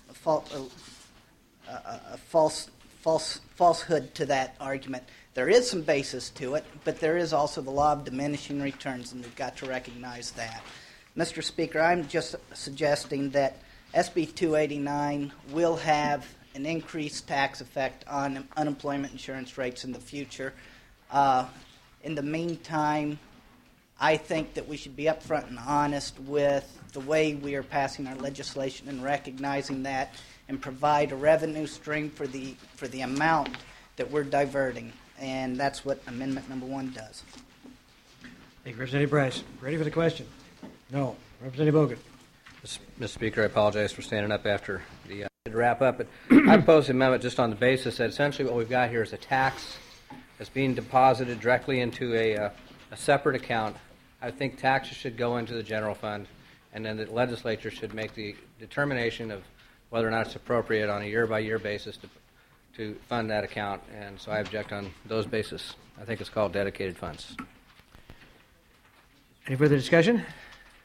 falsehood to that argument. There is some basis to it, but there is also the law of diminishing returns, and we've got to recognize that. Mr. Speaker, I'm just suggesting that SB 289 will have an increased tax effect on unemployment insurance rates in the future. In the meantime, I think that we should be upfront and honest with the way we are passing our legislation and recognizing that, and provide a revenue stream for the amount that we're diverting. And that's what Amendment Number 1 does. Thank you, Representative Bryce. Ready for the question? No. Representative Bogan. Mr. Speaker, I apologize for standing up after the to wrap up, but I propose the amendment just on the basis that essentially what we've got here is a tax that's being deposited directly into a separate account. I think taxes should go into the general fund, and then the legislature should make the determination of whether or not it's appropriate on a year-by-year basis to fund that account. And so I object on those basis. I think it's called dedicated funds. Any further discussion?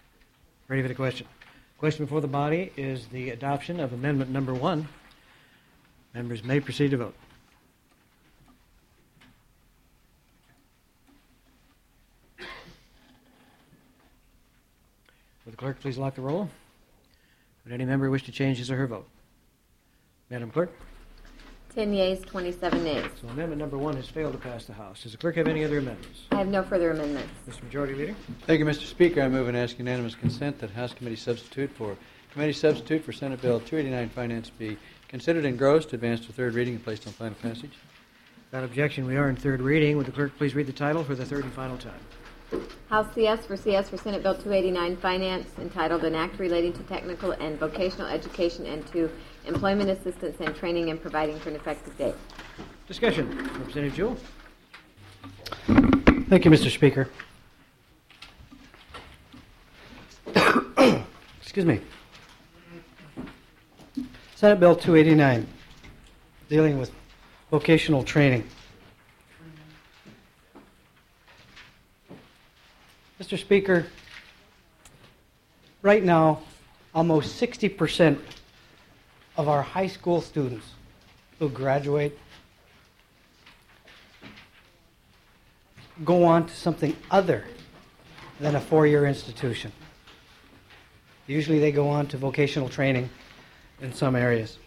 Ready for the question. Question before the body is the adoption of Amendment Number 1 Members may proceed to vote. Will the clerk please lock the roll? Would any member wish to change his or her vote? Madam Clerk? 10 yeas, 27 nays. So amendment number 1 has failed to pass the House. Does the clerk have any other amendments? I have no further amendments. Mr. Majority Leader? Thank you, Mr. Speaker. I move and ask unanimous consent that House Committee Substitute for Senate Bill 289 Finance be considered engrossed, advanced to third reading, and placed on final passage. Without objection, we are in third reading. Would the clerk please read the title for the third and final time? House CS for Senate Bill 289 Finance, entitled An Act Relating to Technical and Vocational Education and to Employment Assistance and Training and Providing for an Effective Date. Discussion. Representative Jewell. Thank you, Mr. Speaker. Excuse me. Senate Bill 289, dealing with vocational training. Mr. Speaker, right now, almost 60% of our high school students who graduate go on to something other than a four-year institution. Usually they go on to vocational training in some areas.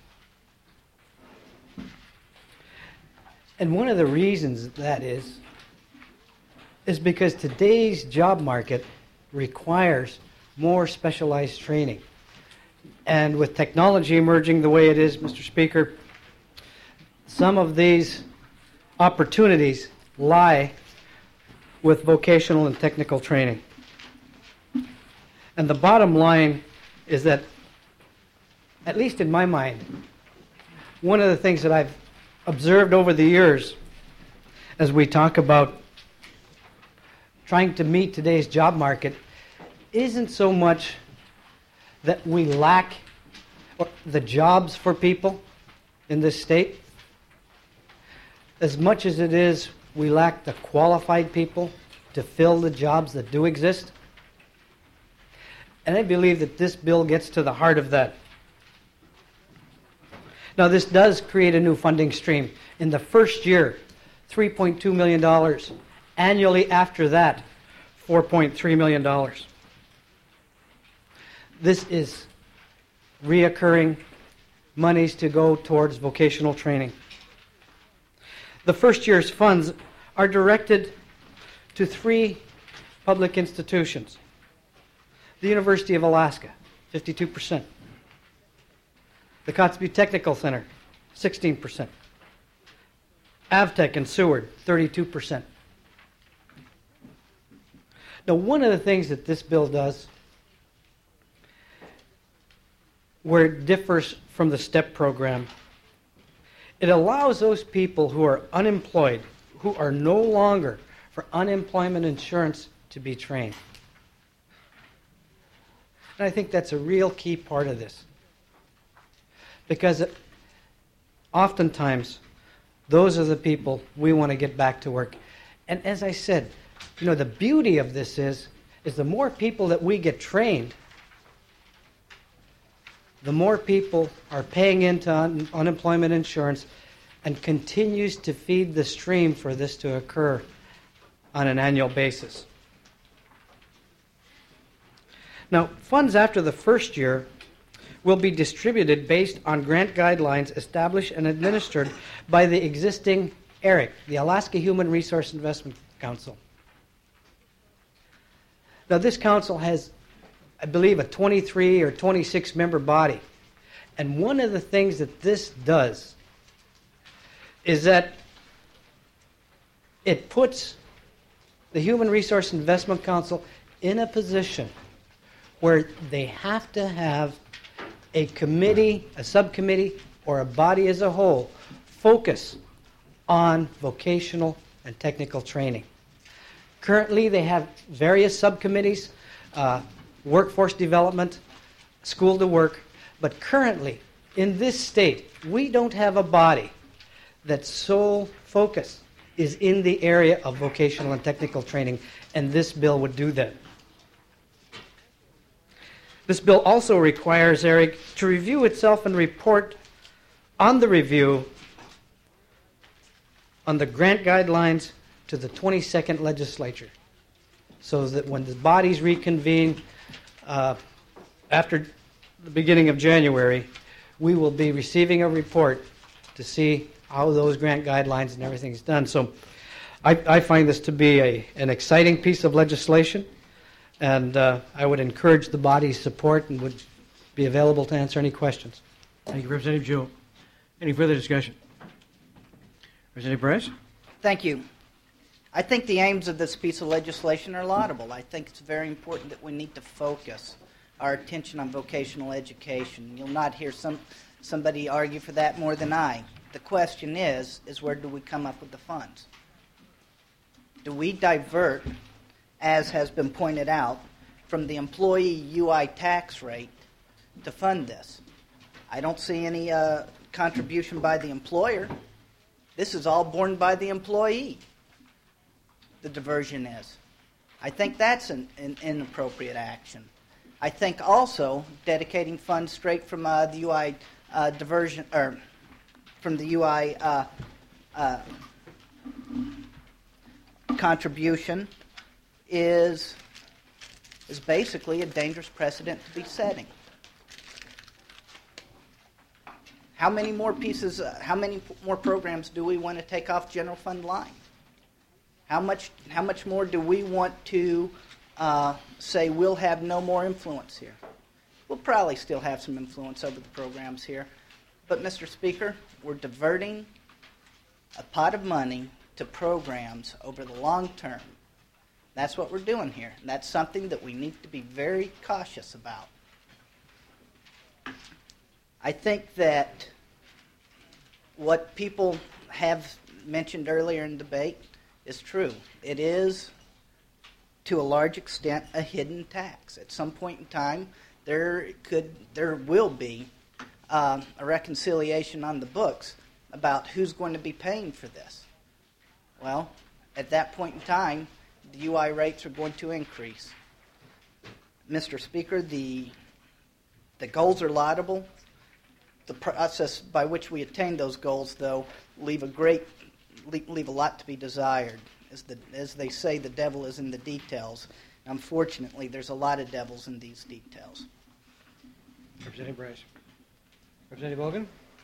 And one of the reasons that is because today's job market requires more specialized training. And with technology emerging the way it is, Mr. Speaker, some of these opportunities lie with vocational and technical training. And the bottom line is that, at least in my mind, one of the things that I've observed over the years as we talk about trying to meet today's job market isn't so much that we lack the jobs for people in this state, as much as it is we lack the qualified people to fill the jobs that do exist. And I believe that this bill gets to the heart of that. Now, this does create a new funding stream. In the first year, $3.2 million. Annually after that, $4.3 million. This is reoccurring monies to go towards vocational training. The first year's funds are directed to 3 public institutions. The University of Alaska, 52%. The Kotzebue Technical Center, 16%. Avtech and Seward, 32%. Now, one of the things that this bill does, where it differs from the STEP program, it allows those people who are unemployed, who are no longer for unemployment insurance, to be trained. And I think that's a real key part of this. Because oftentimes, those are the people we want to get back to work. And as I said, the beauty of this is the more people that we get trained, the more people are paying into unemployment insurance and continues to feed the stream for this to occur on an annual basis. Now, funds after the first year will be distributed based on grant guidelines established and administered by the existing ARIC, the Alaska Human Resource Investment Council. Now, this council has, I believe, a 23 or 26 member body. And one of the things that this does is that it puts the Human Resource Investment Council in a position where they have to have a committee, a subcommittee, or a body as a whole focus on vocational and technical training. Currently, they have various subcommittees, workforce development, school to work, but currently, in this state, we don't have a body that's sole focus is in the area of vocational and technical training, and this bill would do that. This bill also requires ARIC to review itself and report on the review on the grant guidelines to the 22nd legislature, so that when the bodies reconvene after the beginning of January, we will be receiving a report to see how those grant guidelines and everything is done. So I find this to be an exciting piece of legislation, and I would encourage the body's support and would be available to answer any questions. Thank you, Representative Jewell. Any further discussion? Representative Bryce? Thank you. I think the aims of this piece of legislation are laudable. I think it's very important that we need to focus our attention on vocational education. You'll not hear somebody argue for that more than I. The question is where do we come up with the funds? Do we divert, as has been pointed out, from the employee UI tax rate to fund this? I don't see any contribution by the employer. This is all borne by the employee. The diversion is. I think that's an inappropriate action. I think also dedicating funds straight from the UI diversion, or from the UI contribution is basically a dangerous precedent to be setting. How many more programs do we want to take off general fund line? How much more do we want to say we'll have no more influence here? We'll probably still have some influence over the programs here. But, Mr. Speaker, we're diverting a pot of money to programs over the long term. That's what we're doing here. And that's something that we need to be very cautious about. I think that what people have mentioned earlier in debate is true. It is, to a large extent, a hidden tax. At some point in time, there will be a reconciliation on the books about who's going to be paying for this. Well, at that point in time, the UI rates are going to increase. Mr. Speaker, the goals are laudable. The process by which we attain those goals, though, leave a lot to be desired. As they say, the devil is in the details. Unfortunately, there's a lot of devils in these details. Representative Bryce. Representative Hogan?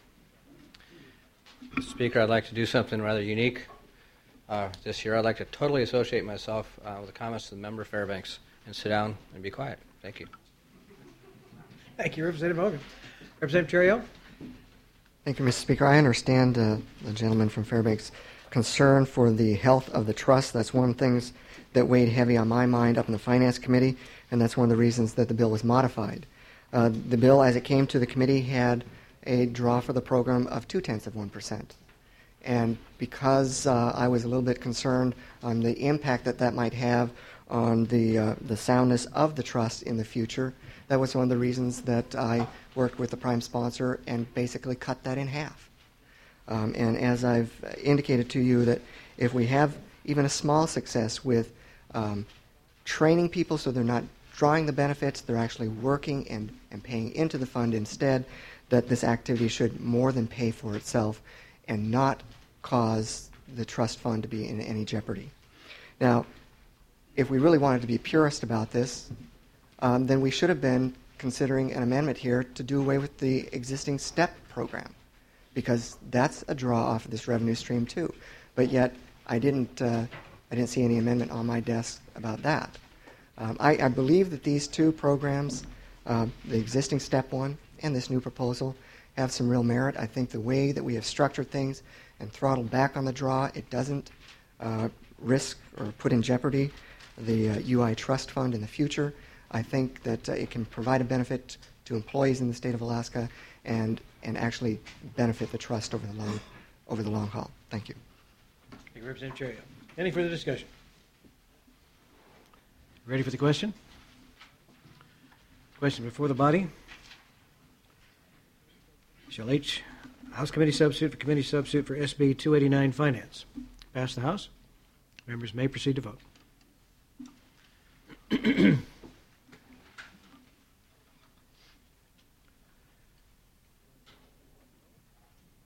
Mr. Speaker, I'd like to do something rather unique this year. I'd like to totally associate myself with the comments of the member Fairbanks and sit down and be quiet. Thank you. Thank you, Representative Hogan. Representative Terrio? Thank you, Mr. Speaker. I understand the gentleman from Fairbanks' concern for the health of the trust. That's one of the things that weighed heavy on my mind up in the Finance Committee, and that's one of the reasons that the bill was modified. The bill, as it came to the committee, had a draw for the program of 0.2%. And because I was a little bit concerned on the impact that might have on the soundness of the trust in the future, that was one of the reasons that I worked with the prime sponsor and basically cut that in half. And as I've indicated to you, that if we have even a small success with training people so they're not drawing the benefits, they're actually working and paying into the fund instead, that this activity should more than pay for itself and not cause the trust fund to be in any jeopardy. Now, if we really wanted to be purist about this, then we should have been considering an amendment here to do away with the existing STEP program, because that's a draw off of this revenue stream too. But yet, I didn't see any amendment on my desk about that. I believe that these two programs, the existing STEP one and this new proposal, have some real merit. I think the way that we have structured things and throttled back on the draw, it doesn't risk or put in jeopardy the UI trust fund in the future. I think that it can provide a benefit to employees in the state of Alaska and actually benefit the trust over the long haul. Thank you. Thank you, Representative Terrio. Any further discussion? Ready for the question? Question before the body. Shall House Committee Substitute for Committee Substitute for SB 289 Finance pass the House? Members may proceed to vote.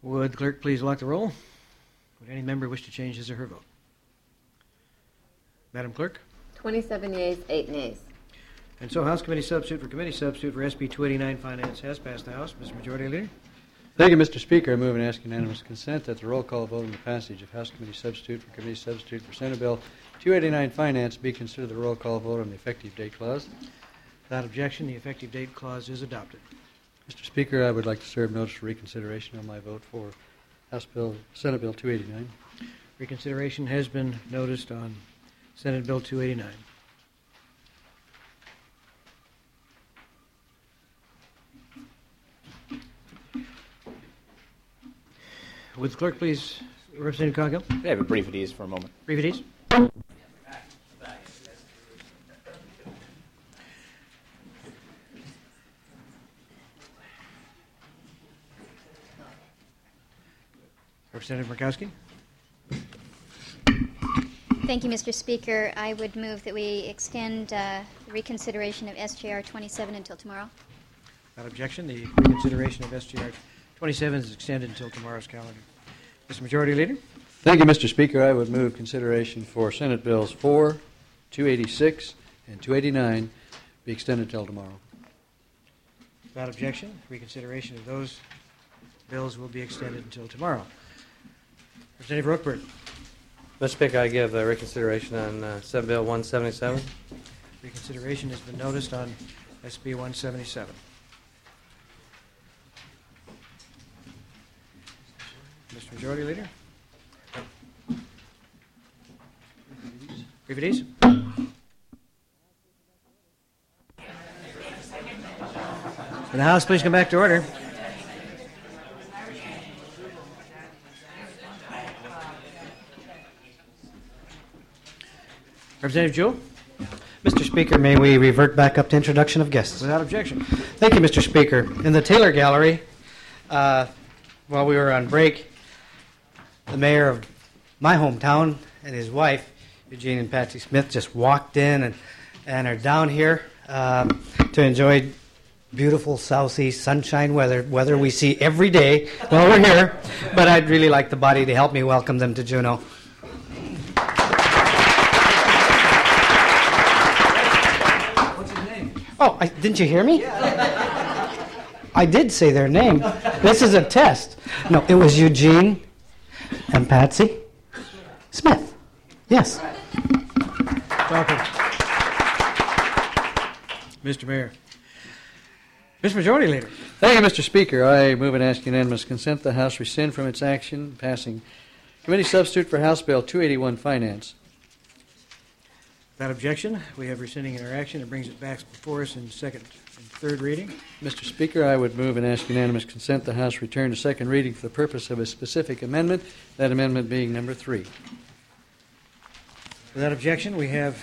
Would the clerk please lock the roll? Would any member wish to change his or her vote? Madam Clerk? 27 yeas, 8 nays. And so House Committee Substitute for SB 289 Finance has passed the House. Mr. Majority Leader? Thank you, Mr. Speaker. I move and ask unanimous consent that the roll call vote on the passage of House Committee Substitute for Senate Bill 289 Finance be considered the roll call vote on the effective date clause. Without objection, the effective date clause is adopted. Mr. Speaker, I would like to serve notice for reconsideration on my vote for Senate Bill 289. Reconsideration has been noticed on Senate Bill 289. Would the clerk please, Representative Coghill? May I have a brief at ease for a moment? Brief at ease. Representative Murkowski? Thank you, Mr. Speaker. I would move that we extend reconsideration of SJR 27 until tomorrow. Without objection, the reconsideration of SJR 27 is extended until tomorrow's calendar. Mr. Majority Leader? Thank you, Mr. Speaker. I would move consideration for Senate Bills 4, 286, and 289 be extended until tomorrow. Without objection, reconsideration of those bills will be extended until tomorrow. Representative Rookberg. Mr. Speaker, I give reconsideration on Senate Bill 177. Reconsideration has been noticed on SB 177. Mr. Majority Leader? Brief at ease. Will the House please come back to order? Representative Jewell? Mr. Speaker, may we revert back up to introduction of guests? Without objection. Thank you, Mr. Speaker. In the Taylor Gallery, while we were on break, the mayor of my hometown and his wife, Eugene and Patsy Smith, just walked in and are down here to enjoy beautiful southeast sunshine weather we see every day while we're here. But I'd really like the body to help me welcome them to Juneau. What's his name? Oh, didn't you hear me? I did say their name. This is a test. No, it was Eugene and Patsy Smith. Yes. Welcome. Mr. Mayor. Mr. Majority Leader. Thank you, Mr. Speaker. I move and ask unanimous consent the House rescind from its action passing Committee Substitute for House Bill 281 Finance. Without objection, we have rescinding in our action. It brings it back before us in second and third reading. Mr. Speaker, I would move and ask unanimous consent the House return to second reading for the purpose of a specific amendment, that amendment being number 3. Without objection, we have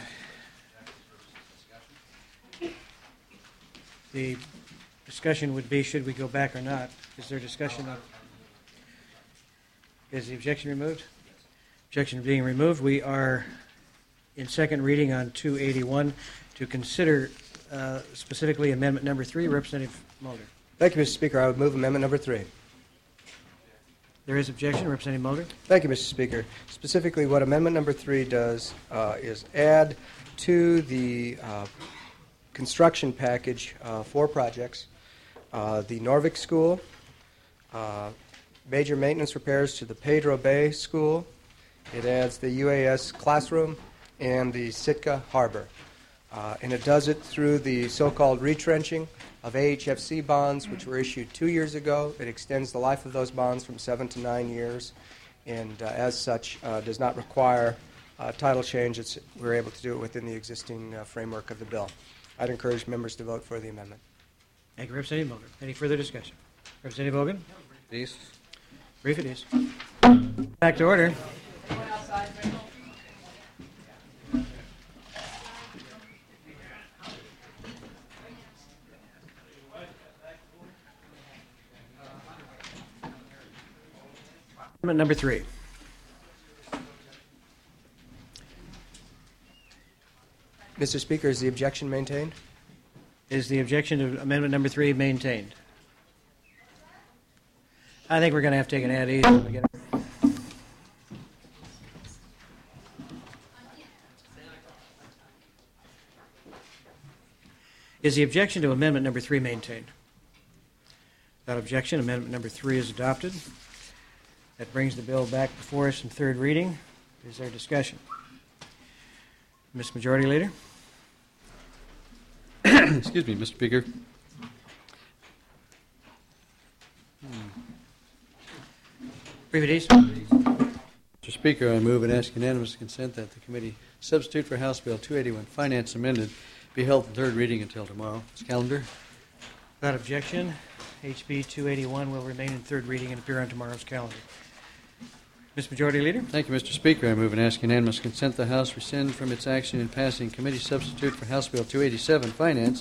the discussion would be, should we go back or not? Is there discussion on? Is the objection removed? Objection being removed. We are in second reading on 281 to consider specifically amendment number 3. Representative Mulder. Thank you, Mr. Speaker. I would move amendment number 3. There is objection. Representative Mulder. Thank you, Mr. Speaker. Specifically, what amendment number 3 does is add to the construction package 4 projects. The Norvik School, major maintenance repairs to the Pedro Bay School. It adds the UAS classroom and the Sitka Harbor. And it does it through the so-called retrenching of AHFC bonds, which were issued 2 years ago. It extends the life of those bonds from 7 to 9 years, and as such, does not require title change. We're able to do it within the existing framework of the bill. I'd encourage members to vote for the amendment. Thank you, Representative Mulder. Any further discussion? Representative Hogan? Please. Brief it is. Back to order. Amendment number 3. Mr. Speaker, is the objection maintained? Is the objection to amendment number 3 maintained? I think we're going to have to take an ad ease when we get it. Is the objection to amendment number 3 maintained? Without objection, amendment number 3 is adopted. That brings the bill back before us in third reading. Is there discussion? Ms. Majority Leader? Excuse me, Mr. Speaker. Privities. Mr. Speaker, I move and ask unanimous consent that the committee substitute for House Bill 281, Finance Amended, be held in third reading until tomorrow's calendar. Without objection, HB 281 will remain in third reading and appear on tomorrow's calendar. Ms. Majority Leader? Thank you, Mr. Speaker. I move and ask unanimous consent the House rescind from its action in passing committee substitute for House Bill 287, Finance.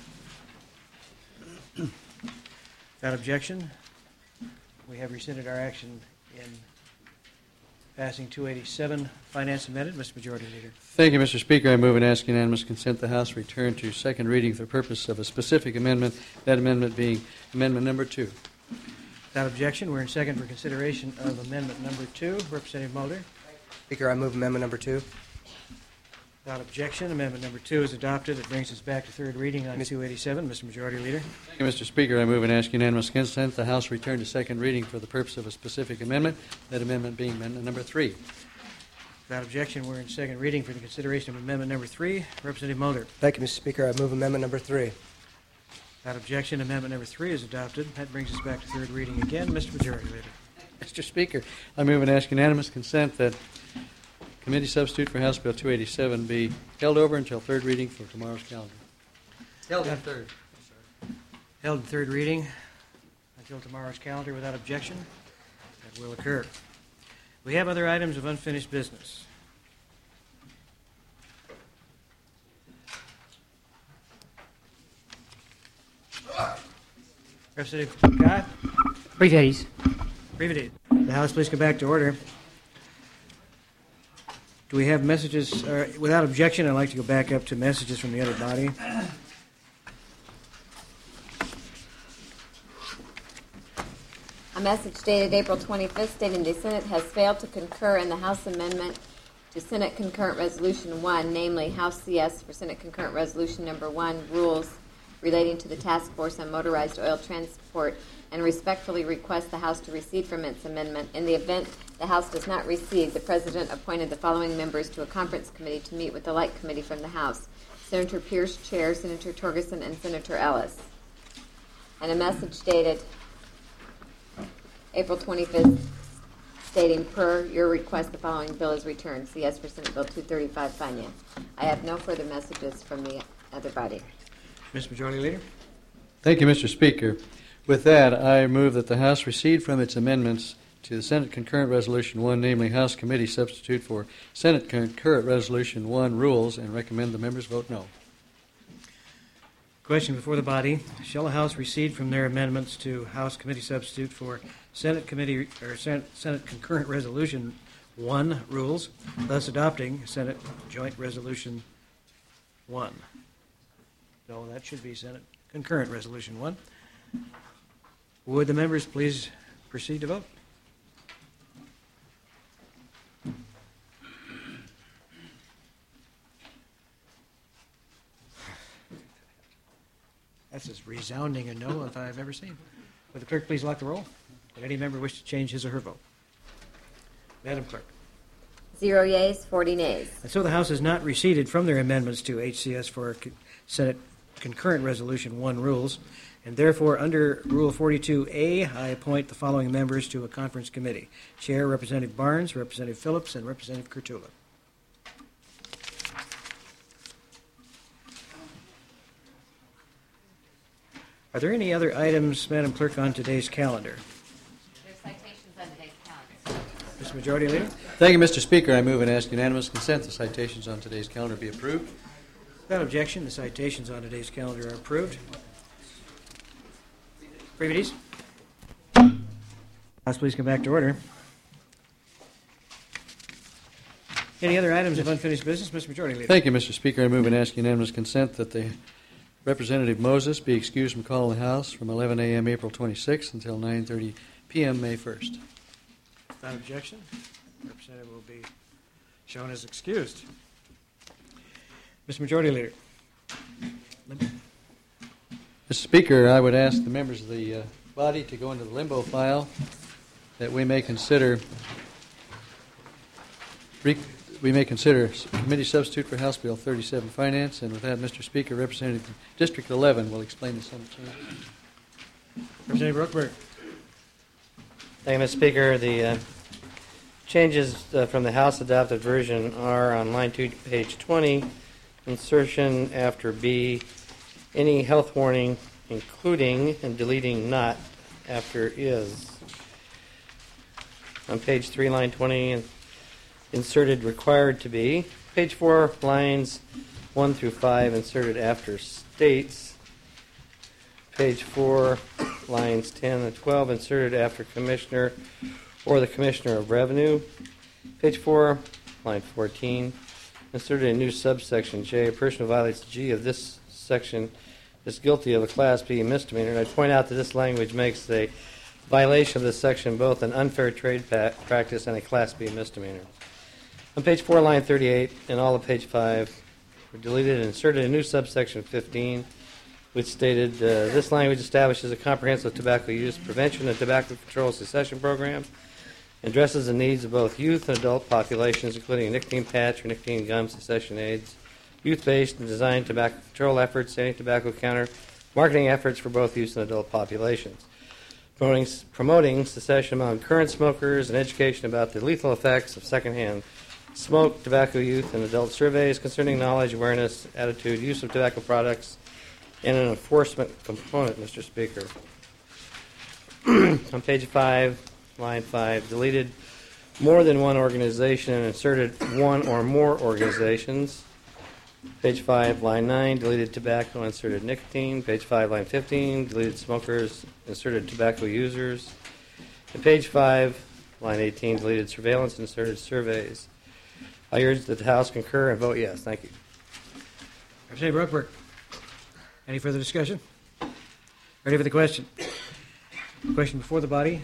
Without objection, we have rescinded our action in passing 287, Finance Amended. Mr. Majority Leader. Thank you, Mr. Speaker. I move and ask unanimous consent the House return to second reading for the purpose of a specific amendment, that amendment being amendment number 2. Without objection, we're in second for consideration of amendment number 2. Representative Mulder. Speaker, I move amendment number 2. Without objection, amendment number 2 is adopted. It brings us back to third reading on 287. Mr. Majority Leader. Thank you, Mr. Speaker. I move and ask unanimous consent the House return to second reading for the purpose of a specific amendment, that amendment being amendment number 3. Without objection, we're in second reading for the consideration of amendment number 3. Representative Mulder. Thank you, Mr. Speaker. I move amendment number 3. Without objection, amendment number 3 is adopted. That brings us back to third reading again. Mr. Majority Leader. Mr. Speaker, I move and ask unanimous consent that committee substitute for House Bill 287 be held over until third reading for tomorrow's calendar. Held in third. Held in third reading until tomorrow's calendar without objection. That will occur. We have other items of unfinished business. Representative Scott. Privities. Privities. The House, please come back to order. Do we have messages? Without objection, I'd like to go back up to messages from the other body. A message dated April 25th stating the Senate has failed to concur in the House amendment to Senate Concurrent Resolution 1, namely House CS for Senate Concurrent Resolution Number 1, rules relating to the Task Force on Motorized Oil Transport, and respectfully request the House to recede from its amendment. In the event the House does not recede, the President appointed the following members to a conference committee to meet with the Light Committee from the House: Senator Pierce, Chair, Senator Torgerson, and Senator Ellis. And a message dated April 25th stating, per your request, the following bill is returned. CS for Senate Bill 235, Finance. I have no further messages from the other body. Mr. Majority Leader. Thank you, Mr. Speaker. With that, I move that the House recede from its amendments to the Senate Concurrent Resolution 1, namely House Committee substitute for Senate Concurrent Resolution 1 rules, and recommend the members vote no. Question before the body: shall the House recede from their amendments to House Committee substitute for Senate Concurrent Resolution 1 rules, thus adopting Senate Joint Resolution 1? No, that should be Senate Concurrent Resolution 1. Would the members please proceed to vote? That's as resounding a no as I've ever seen. Would the clerk please lock the roll? Would any member wish to change his or her vote? Madam Clerk. 0 yeas, 40 nays. And so the House has not receded from their amendments to HCS for Senate Concurrent Resolution 1 rules, and therefore under Rule 42A, I appoint the following members to a conference committee: Chair, Representative Barnes, Representative Phillips, and Representative Kurtula. Are there any other items, Madam Clerk, on today's calendar? There's citations on today's calendar. Mr. Majority Leader. Thank you, Mr. Speaker. I move and ask unanimous consent the citations on today's calendar be approved. Without objection, the citations on today's calendar are approved. Privities. House, please come back to order. Any other items of unfinished business, Mr. Majority Leader? Thank you, Mr. Speaker. I move and ask unanimous consent that the Representative Moses be excused from calling the House from 11 a.m. April 26th until 9:30 p.m. May 1st. Without objection, the representative will be shown as excused. Mr. Majority Leader. Mr. Speaker, I would ask the members of the body to go into the limbo file that we may consider committee substitute for House Bill 37 Finance, and with that, Mr. Speaker, Representative from District 11 will explain the Senate change. Representative Rookberg. Thank you, Mr. Speaker. The changes from the House adopted version are on line 2, page 20, insertion after B, any health warning, including and deleting not after is. On page 3, line 20, inserted required to be. Page 4, lines 1 through 5, inserted after states. Page 4, lines 10 and 12, inserted after commissioner or the commissioner of revenue. Page 4, line 14, inserted a new subsection J. A person who violates G of this section is guilty of a Class B misdemeanor. And I point out that this language makes the violation of this section both an unfair trade practice and a Class B misdemeanor. On page 4, line 38, and all of page 5, we deleted and inserted a new subsection 15, which stated this language establishes a comprehensive tobacco use prevention and tobacco control cessation program, addresses the needs of both youth and adult populations, including a nicotine patch or nicotine gum cessation aids, youth-based and designed tobacco control efforts, anti-tobacco counter marketing efforts for both youth and adult populations, promoting cessation among current smokers and education about the lethal effects of secondhand smoke, tobacco, youth, and adult surveys concerning knowledge, awareness, attitude, use of tobacco products, and an enforcement component, Mr. Speaker. On page 5, line 5, deleted more than one organization and inserted one or more organizations. Page 5, line 9, deleted tobacco, inserted nicotine. Page 5, line 15, deleted smokers, inserted tobacco users. And page 5, line 18, deleted surveillance, inserted surveys. I urge that the House concur and vote yes. Thank you. Representative Rookberg. Any further discussion? Ready for the question? Question before the body.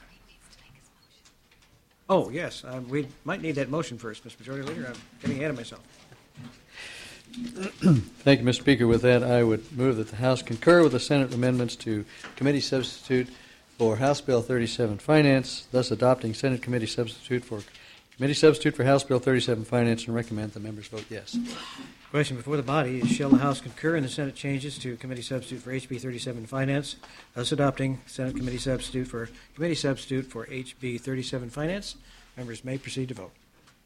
Oh, yes. We might need that motion first, Mr. Majority Leader. I'm getting ahead of myself. Thank you, Mr. Speaker. With that, I would move that the House concur with the Senate amendments to committee substitute for House Bill 37 Finance, thus adopting Senate committee substitute for House Bill 37 Finance, and recommend the members vote yes. Question before the body is, shall the House concur in the Senate changes to committee substitute for HB 37 Finance, thus adopting Senate committee substitute for HB 37 Finance? Members may proceed to vote.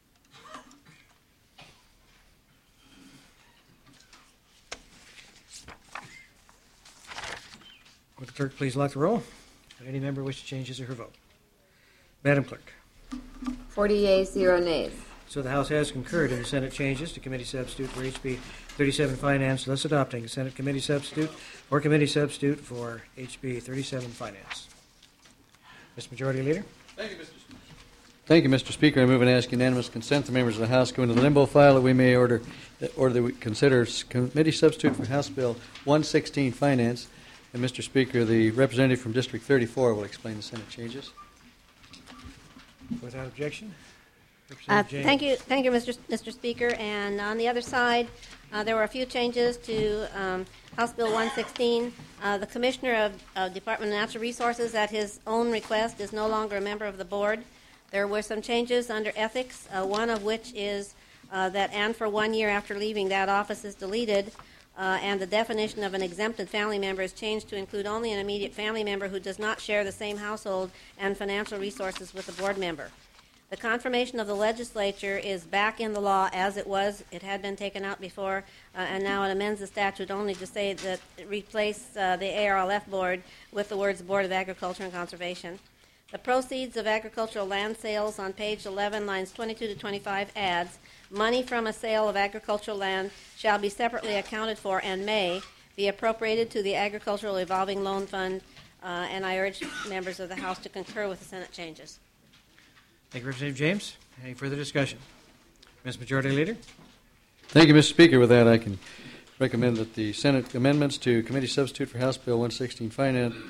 Would the clerk please lock the roll? Would any member wish to change his or her vote? Madam Clerk. 40 yeas, 0 nays. So the House has concurred in the Senate changes to committee substitute for HB 37 Finance, thus adopting Senate committee substitute for HB 37 Finance. Mr. Majority Leader. Thank you, Mr. Speaker. I move and ask unanimous consent the members of the House go into the limbo file that we may order that we consider committee substitute for House Bill 116 Finance. And Mr. Speaker, the representative from District 34 will explain the Senate changes. Without objection. Thank you, Mr. Speaker. And on the other side, there were a few changes to House Bill 116. The Commissioner of Department of Natural Resources, at his own request, is no longer a member of the board. There were some changes under ethics, one of which is that and for 1 year after leaving that office is deleted, and the definition of an exempted family member is changed to include only an immediate family member who does not share the same household and financial resources with the board member. The confirmation of the legislature is back in the law as it was. It had been taken out before, and now it amends the statute only to say that replace the ARLF board with the words Board of Agriculture and Conservation. The proceeds of agricultural land sales on page 11, lines 22 to 25 adds, money from a sale of agricultural land shall be separately accounted for and may be appropriated to the Agricultural Evolving Loan Fund, and I urge members of the House to concur with the Senate changes. Thank you, Representative James. Any further discussion? Ms. Majority Leader. Thank you, Mr. Speaker. With that, I can recommend that the Senate amendments to committee substitute for House Bill 116 Finance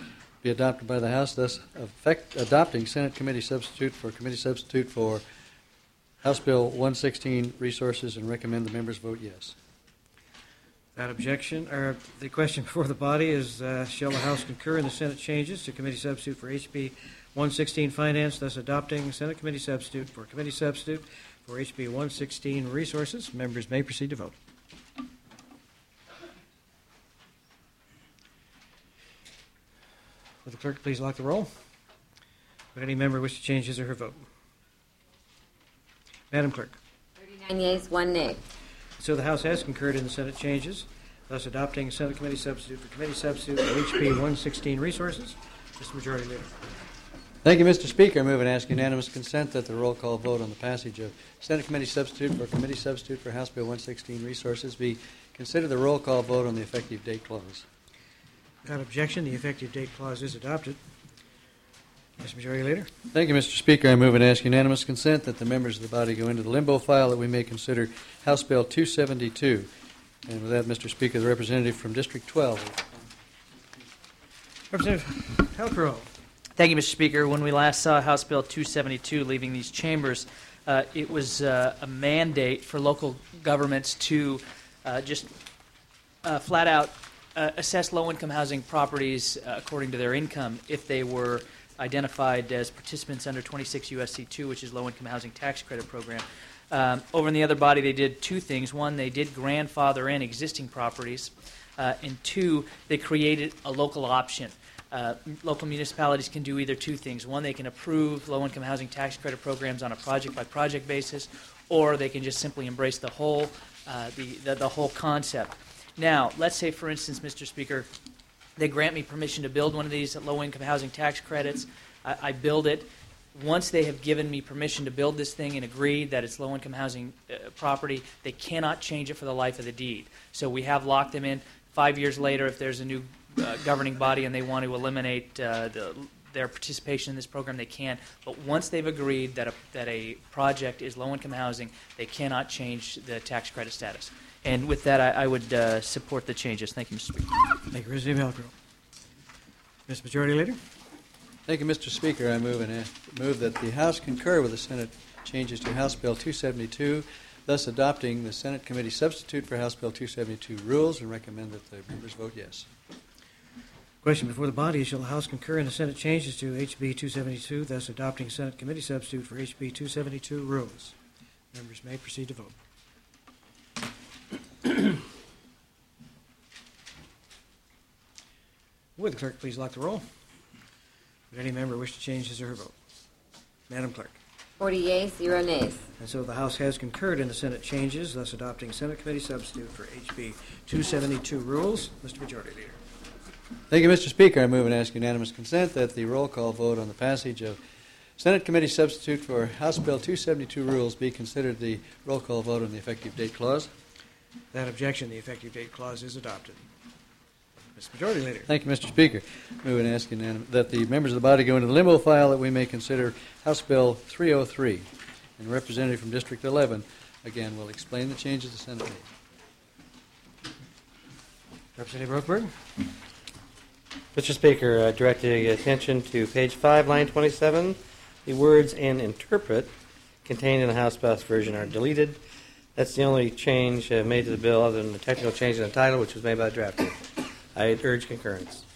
be adopted by the House, thus adopting Senate Committee Substitute for House Bill 116 Resources, and recommend the members vote yes. Without objection, or the question before the body is, shall the House concur in the Senate changes to Committee Substitute for HB 116 Finance, thus adopting Senate Committee Substitute for HB 116 Resources? Members may proceed to vote. Will the clerk please lock the roll? Would any member wish to change his or her vote? Madam Clerk. 39 yeas, 1 nay. So the House has concurred in the Senate changes, thus adopting Senate Committee Substitute for HB 116 Resources. Mr. Majority Leader. Thank you, Mr. Speaker. I move and ask unanimous consent that the roll call vote on the passage of Senate Committee Substitute for House Bill 116 Resources be considered the roll call vote on the effective date clause. Without objection, the effective date clause is adopted. Mr. Majority Leader. Thank you, Mr. Speaker. I move and ask unanimous consent that the members of the body go into the limbo file that we may consider House Bill 272. And with that, Mr. Speaker, the representative from District 12. Representative Halcrow. Thank you, Mr. Speaker. When we last saw House Bill 272 leaving these chambers, it was a mandate for local governments to just flat out assess low-income housing properties according to their income if they were identified as participants under 26 U.S.C. 2, which is low-income housing tax credit program. Over in the other body, they did two things. One, they did grandfather in existing properties, and two, they created a local option. Local municipalities can do either two things. One, they can approve low-income housing tax credit programs on a project-by-project basis, or they can just simply embrace the whole the whole concept. Now, let's say, for instance, Mr. Speaker, they grant me permission to build one of these low-income housing tax credits. I build it. Once they have given me permission to build this thing and agreed that it's low-income housing property, they cannot change it for the life of the deed. So we have locked them in. 5 years later, if there's a new governing body and they want to eliminate their participation in this program, they can. But once they've agreed that a project is low-income housing, they cannot change the tax credit status. And with that, I would support the changes. Thank you, Mr. Speaker. Thank you, Representative Halcrow. Mr. Majority Leader. Thank you, Mr. Speaker. I move that the House concur with the Senate changes to House Bill 272, thus adopting the Senate Committee Substitute for House Bill 272 rules, and recommend that the members vote yes. Question before the body is, shall the House concur in the Senate changes to HB 272, thus adopting Senate Committee Substitute for HB 272 rules? Members may proceed to vote. Would the clerk please lock the roll? Would any member wish to change his or her vote? Madam Clerk. 40 yeas, 0 nays. And so the House has concurred in the Senate changes, thus adopting Senate Committee Substitute for HB 272 rules. Mr. Majority Leader. Thank you, Mr. Speaker. I move and ask unanimous consent that the roll call vote on the passage of Senate Committee Substitute for House Bill 272 rules be considered the roll call vote on the effective date clause. Without objection, the effective date clause is adopted. Mr. Majority Leader. Thank you, Mr. Speaker. Move and ask that the members of the body go into the limbo file that we may consider House Bill 303. And the representative from District 11, again, will explain the changes the Senate made. Representative Rothberg. Mr. Speaker, directing attention to page 5, line 27. The words "and interpret" contained in the House passed version are deleted. That's the only change made to the bill, other than the technical change in the title, which was made by the drafter. I urge concurrence.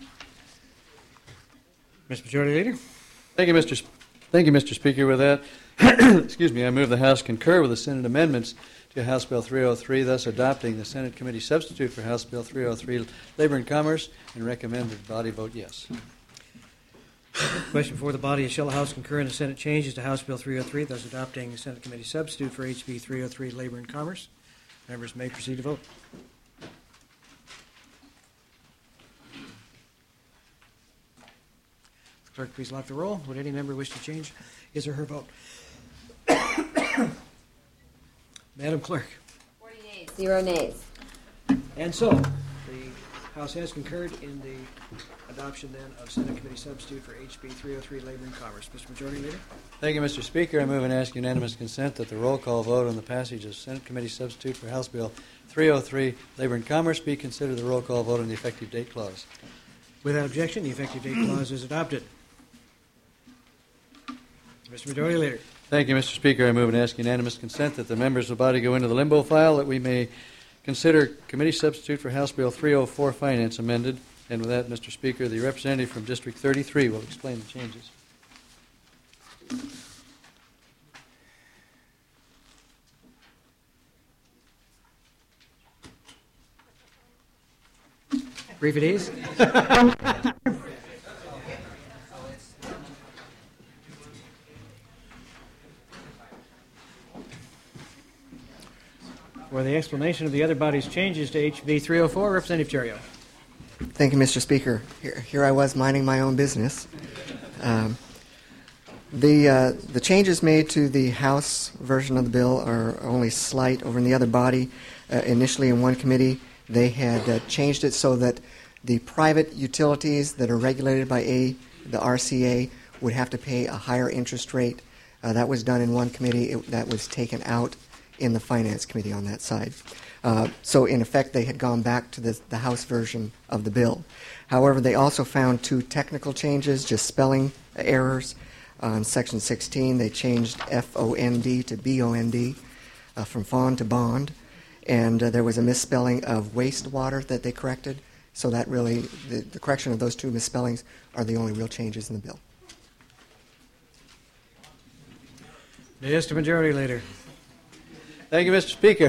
Mr. Majority Leader. Thank you, Mr. Speaker. With that, excuse me, I move the House concur with the Senate amendments to House Bill 303, thus adopting the Senate Committee Substitute for House Bill 303, Labor and Commerce, and recommend that the body vote yes. Question before the body is, shall the House concur in the Senate changes to House Bill 303, thus adopting the Senate Committee Substitute for HB 303, Labor and Commerce? Members may proceed to vote. Clerk, please lock the roll. Would any member wish to change his or her vote? Madam Clerk. 40 yeas, 0 nays. And so, the House has concurred in the adoption then of Senate Committee Substitute for HB 303, Labor and Commerce. Mr. Majority Leader. Thank you, Mr. Speaker. I move and ask unanimous consent that the roll call vote on the passage of Senate Committee Substitute for House Bill 303, Labor and Commerce, be considered the roll call vote on the effective date clause. Without objection, the effective date clause is adopted. Mr. Majority Leader. Thank you, Mr. Speaker. I move and ask unanimous consent that the members of the body go into the limbo file that we may consider committee substitute for House Bill 304 Finance amended. And with that, Mr. Speaker, the representative from District 33 will explain the changes. Brief at ease. For the explanation of the other body's changes to HB 304, Representative Cherrio. Thank you, Mr. Speaker. Here I was minding my own business. The changes made to the House version of the bill are only slight. Over in the other body, initially in one committee, they had changed it so that the private utilities that are regulated by the RCA would have to pay a higher interest rate. That was done in one committee. That was taken out in the Finance Committee on that side. So, in effect, they had gone back to the House version of the bill. However, they also found two technical changes, just spelling errors. On Section 16, they changed F-O-N-D to B-O-N-D, from fawn to bond. And there was a misspelling of wastewater that they corrected. So that really, the correction of those two misspellings are the only real changes in the bill. Mr. Majority Leader. Thank you, Mr. Speaker.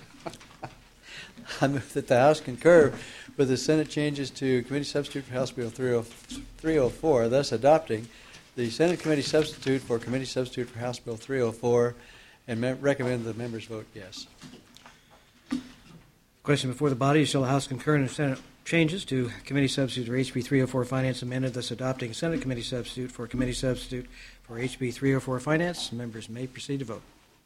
I move that the House concur with the Senate changes to committee substitute for House Bill 304, thus adopting the Senate committee substitute for House Bill 304, and recommend the members vote yes. Question before the body, shall the House concur in the Senate changes to committee substitute for HB 304 Finance amended, thus adopting Senate committee substitute for HB 304 Finance? Members may proceed to vote.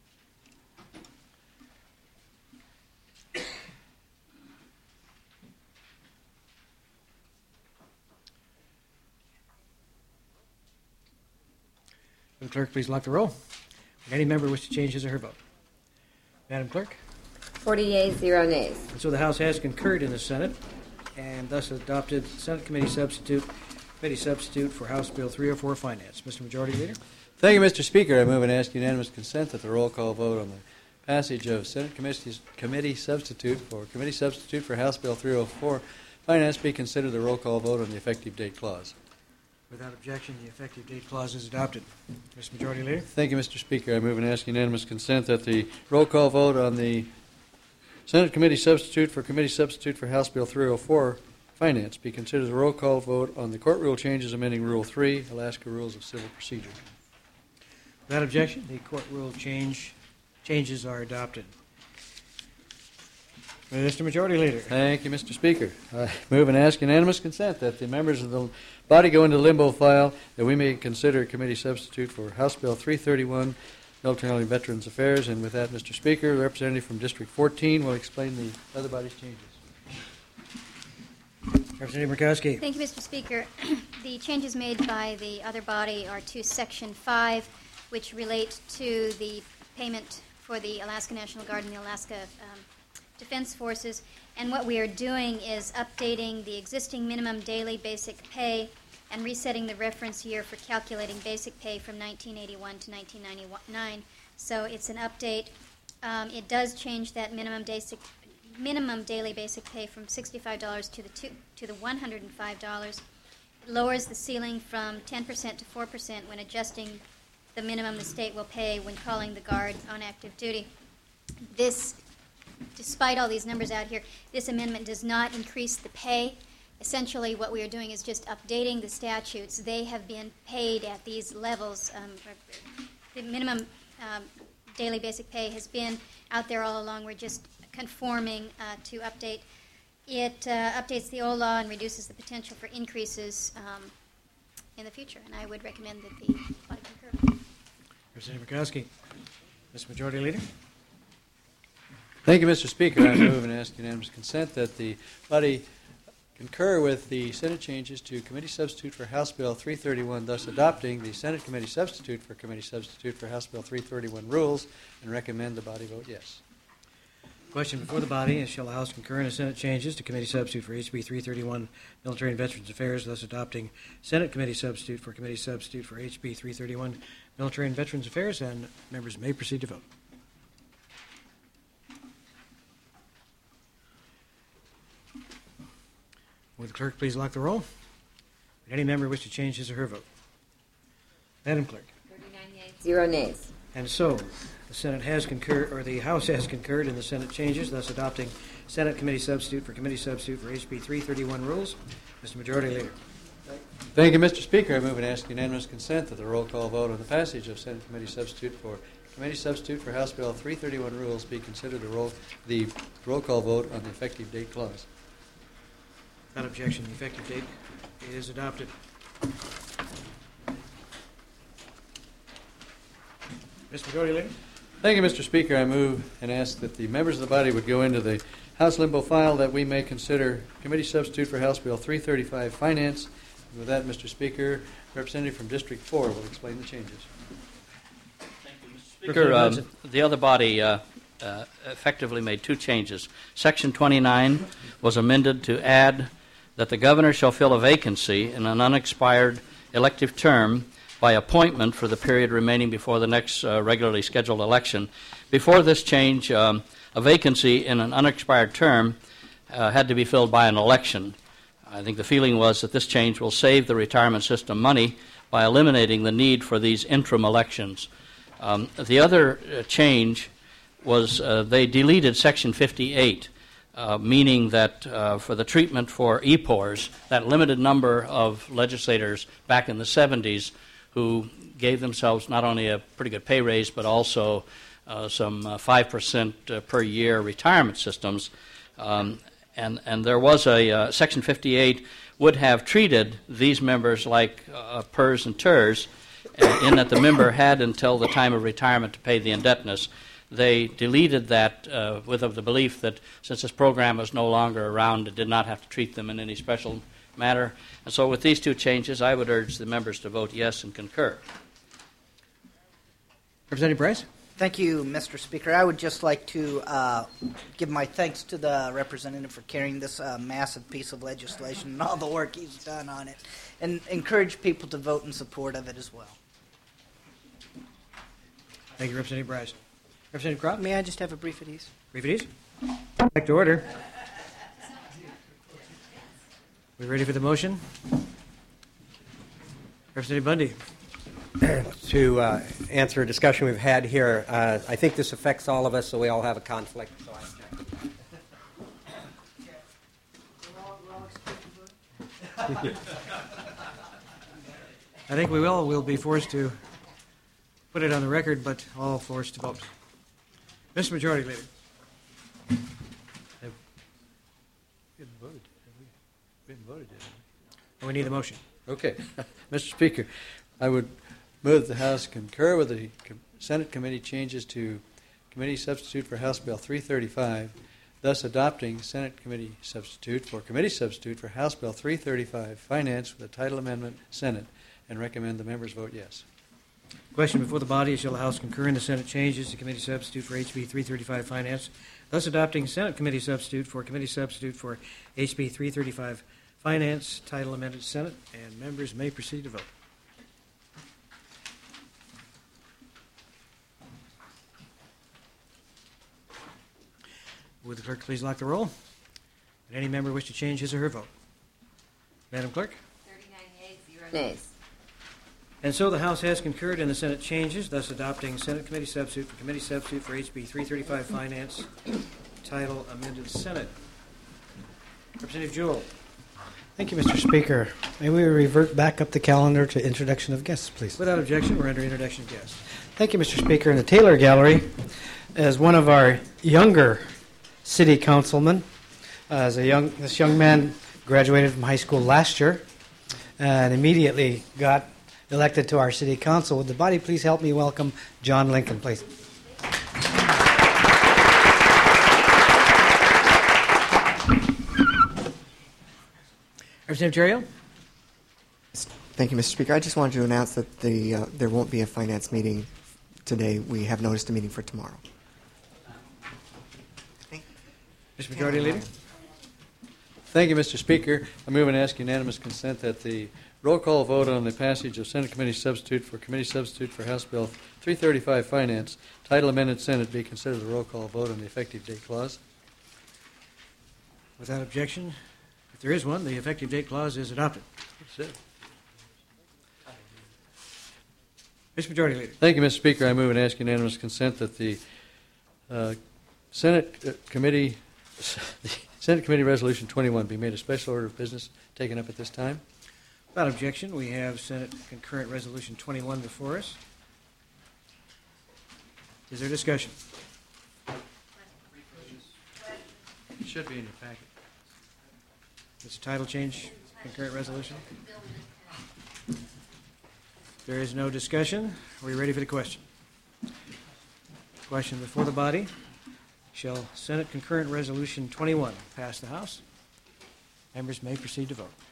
Will the clerk please lock the roll? Would any member wish to change his or her vote? Madam Clerk? 40 yeas, 0 nays. And so the House has concurred in the Senate and thus adopted Senate committee substitute for House Bill 304 Finance. Mr. Majority Leader? Thank you, Mr. Speaker. I move and ask unanimous consent that the roll call vote on the passage of Senate committee substitute for House Bill 304 Finance be considered the roll call vote on the effective date clause. Without objection, the effective date clause is adopted. Mr. Majority Leader? Thank you, Mr. Speaker. I move and ask unanimous consent that the roll call vote on the Senate committee substitute for House Bill 304 Finance be considered the roll call vote on the court rule changes amending Rule 3, Alaska Rules of Civil Procedure. Without objection, the court rule changes are adopted. Mr. Majority Leader. Thank you, Mr. Speaker. I move and ask unanimous consent that the members of the body go into limbo file that we may consider committee substitute for House Bill 331, Military and Veterans Affairs. And with that, Mr. Speaker, the representative from District 14 will explain the other body's changes. Representative Murkowski. Thank you, Mr. Speaker. The changes made by the other body are to Section 5, which relate to the payment for the Alaska National Guard and the Alaska Defense Forces. And what we are doing is updating the existing minimum daily basic pay and resetting the reference year for calculating basic pay from 1981 to 1999. So it's an update. It does change that minimum daily basic pay from $65 to the $105. It lowers the ceiling from 10% to 4% when adjusting the minimum the state will pay when calling the Guard on active duty. This, despite all these numbers out here, this amendment does not increase the pay. Essentially, what we are doing is just updating the statutes. They have been paid at these levels. The minimum daily basic pay has been out there all along. We're just conforming to update. It updates the old law and reduces the potential for increases in the future. And I would recommend that the body concur. Representative Murkowski. Mr. Majority Leader? Thank you, Mr. Speaker. I move and ask unanimous consent that the body concur with the Senate changes to committee substitute for House Bill 331, thus adopting the Senate committee substitute for House Bill 331 rules, and recommend the body vote yes. Question before the body is, shall the House concur in the Senate changes to committee substitute for HB 331, Military and Veterans Affairs, thus adopting Senate committee substitute for HB 331, Military and Veterans Affairs, and members may proceed to vote. Would the clerk please lock the roll? Would any member wish to change his or her vote? Madam Clerk. 39 yeas, 0 nays. And so, the Senate has concurred, or the House has concurred in the Senate changes, thus adopting Senate committee substitute for HB 331 rules. Mr. Majority Leader. Thank you, Mr. Speaker. I move and ask unanimous consent that the roll call vote on the passage of Senate committee substitute for House Bill 331 rules be considered the roll call vote on the effective date clause. Without objection, the effective date is adopted. Mr. Majority Leader. Thank you, Mr. Speaker. I move and ask that the members of the body would go into the House limbo file that we may consider committee substitute for House Bill 335 Finance. And with that, Mr. Speaker, representative from District 4 will explain the changes. Speaker, the other body effectively made two changes. Section 29 was amended to add that the governor shall fill a vacancy in an unexpired elective term by appointment for the period remaining before the next regularly scheduled election. Before this change, a vacancy in an unexpired term had to be filled by an election. I think the feeling was that this change will save the retirement system money by eliminating the need for these interim elections. The other change was they deleted Section 58, meaning that for the treatment for EPORs, that limited number of legislators back in the 70s who gave themselves not only a pretty good pay raise but also some 5% per year retirement systems. And there was a Section 58 would have treated these members like PERS and TERS in that the member had until the time of retirement to pay the indebtedness. They deleted that with the belief that since this program was no longer around, it did not have to treat them in any special matter. And so with these two changes, I would urge the members to vote yes and concur. Representative Bryce. Thank you, Mr. Speaker. I would just like to give my thanks to the representative for carrying this massive piece of legislation and all the work he's done on it, and encourage people to vote in support of it as well. Thank you, Representative Bryce. Representative Crop. May I just have a brief at ease? Brief at ease. Back to order. We ready for the motion? Representative Bundy. To answer a discussion we've had here, I think this affects all of us, so we all have a conflict. So I think we will be forced to put it on the record, but all forced to vote. Mr. Majority Leader. We haven't voted yet. We need a motion. Okay. Mr. Speaker, I would move the House concur with the Senate committee changes to committee substitute for House Bill 335, thus adopting Senate committee substitute for House Bill 335, Finance, with a title amendment, Senate, and recommend the members vote yes. Question before the body is, shall the House concur in the Senate changes to committee substitute for HB 335 Finance, thus adopting Senate committee substitute for HB 335 Finance, title amended, Senate, and members may proceed to vote. Would the clerk please lock the roll? Would any member wish to change his or her vote? Madam Clerk? 39 yeas, 0 nays. And so the House has concurred in the Senate changes, thus adopting Senate committee substitute for HB 335 Finance, title amended, Senate. Representative Jewell. Thank you, Mr. Speaker. May we revert back up the calendar to introduction of guests, please? Without objection, we're under introduction of guests. Thank you, Mr. Speaker. In the Taylor Gallery, as one of our younger city councilmen, this young man graduated from high school last year and immediately got elected to our city council. Would the body please help me welcome John Lincoln, please? Representative Terrio. Thank you, Mr. Speaker. I just wanted to announce that there won't be a finance meeting today. We have noticed a meeting for tomorrow. Mr. Majority Leader. Thank you, Mr. Speaker. I move and ask unanimous consent that the roll call vote on the passage of Senate Committee Substitute for House Bill 335 Finance, title amended Senate, be considered a roll call vote on the effective date clause. Without objection, if there is one, the effective date clause is adopted. That's it. Mr. Majority Leader. Thank you, Mr. Speaker. I move and ask unanimous consent that the Senate Committee Resolution 21 be made a special order of business taken up at this time. Without objection, we have Senate Concurrent Resolution 21 before us. Is there discussion? It should be in your packet. It's a title change, concurrent resolution. There is no discussion. Are we ready for the question? Question before the body. Shall Senate Concurrent Resolution 21 pass the House? Members may proceed to vote.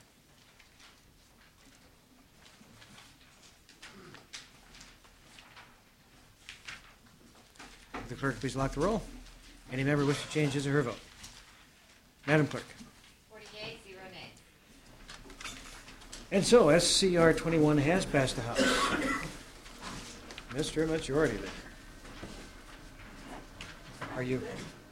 Will the clerk please lock the roll? Any member wish to change his or her vote? Madam Clerk. 48, 0 nays. And so SCR 21 has passed the House. Mr. Majority Leader. Are you?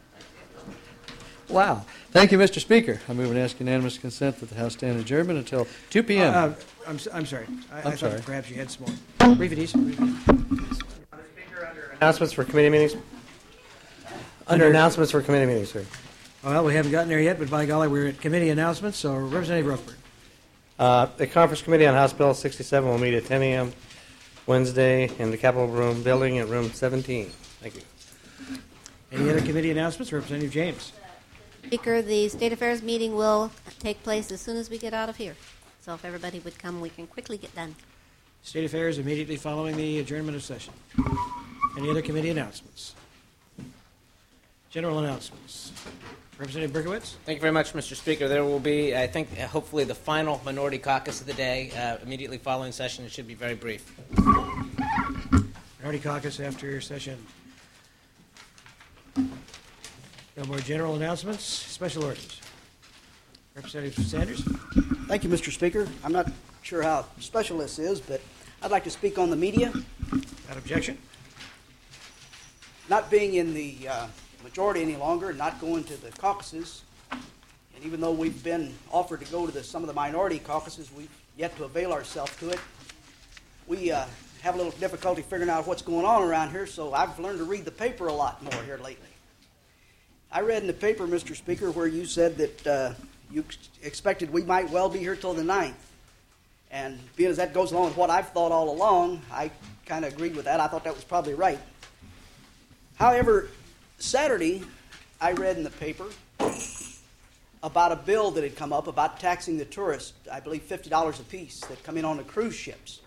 Wow. Thank you, Mr. Speaker. I move and ask unanimous consent that the House stand adjournment until 2 p.m. I'm sorry. I I'm sorry. thought perhaps you had some more. Brief it easy. Announcements for committee meetings? Under announcements for committee meetings, sir. Well, we haven't gotten there yet, but by golly, we're at committee announcements, so Representative Rothberg. The Conference Committee on House Bill 67 will meet at 10 a.m. Wednesday in the Capitol Room building at room 17. Thank you. Any other committee announcements? Representative James. Speaker, the State Affairs meeting will take place as soon as we get out of here. So if everybody would come, we can quickly get done. State Affairs immediately following the adjournment of session. Any other committee announcements? General announcements. Representative Berkowitz. Thank you very much, Mr. Speaker. There will be, I think, hopefully the final minority caucus of the day immediately following session. It should be very brief. Minority caucus after session. No more general announcements. Special orders. Representative Sanders. Thank you, Mr. Speaker. I'm not sure how special this is, but I'd like to speak on the media. Without objection. Not being in the majority any longer, not going to the caucuses, and even though we've been offered to go to some of the minority caucuses, we've yet to avail ourselves to it. We have a little difficulty figuring out what's going on around here, so I've learned to read the paper a lot more here lately. I read in the paper, Mr. Speaker, where you said that you expected we might well be here till the 9th. And being as that goes along with what I've thought all along, I kind of agreed with that. I thought that was probably right. However, Saturday, I read in the paper about a bill that had come up about taxing the tourists, I believe $50 apiece, that come in on the cruise ships.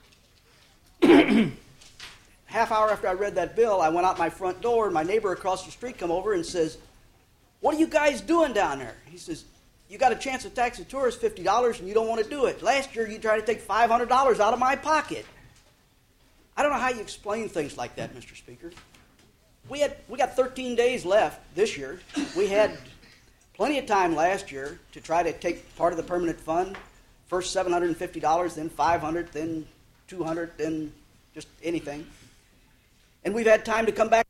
Half hour after I read that bill, I went out my front door, and my neighbor across the street come over and says, "What are you guys doing down there?" He says, "You got a chance to tax the tourists $50, and you don't want to do it. Last year, you tried to take $500 out of my pocket." I don't know how you explain things like that, Mr. Speaker. We got 13 days left this year. We had plenty of time last year to try to take part of the permanent fund. First $750, then $500, then $200, then just anything. And we've had time to come back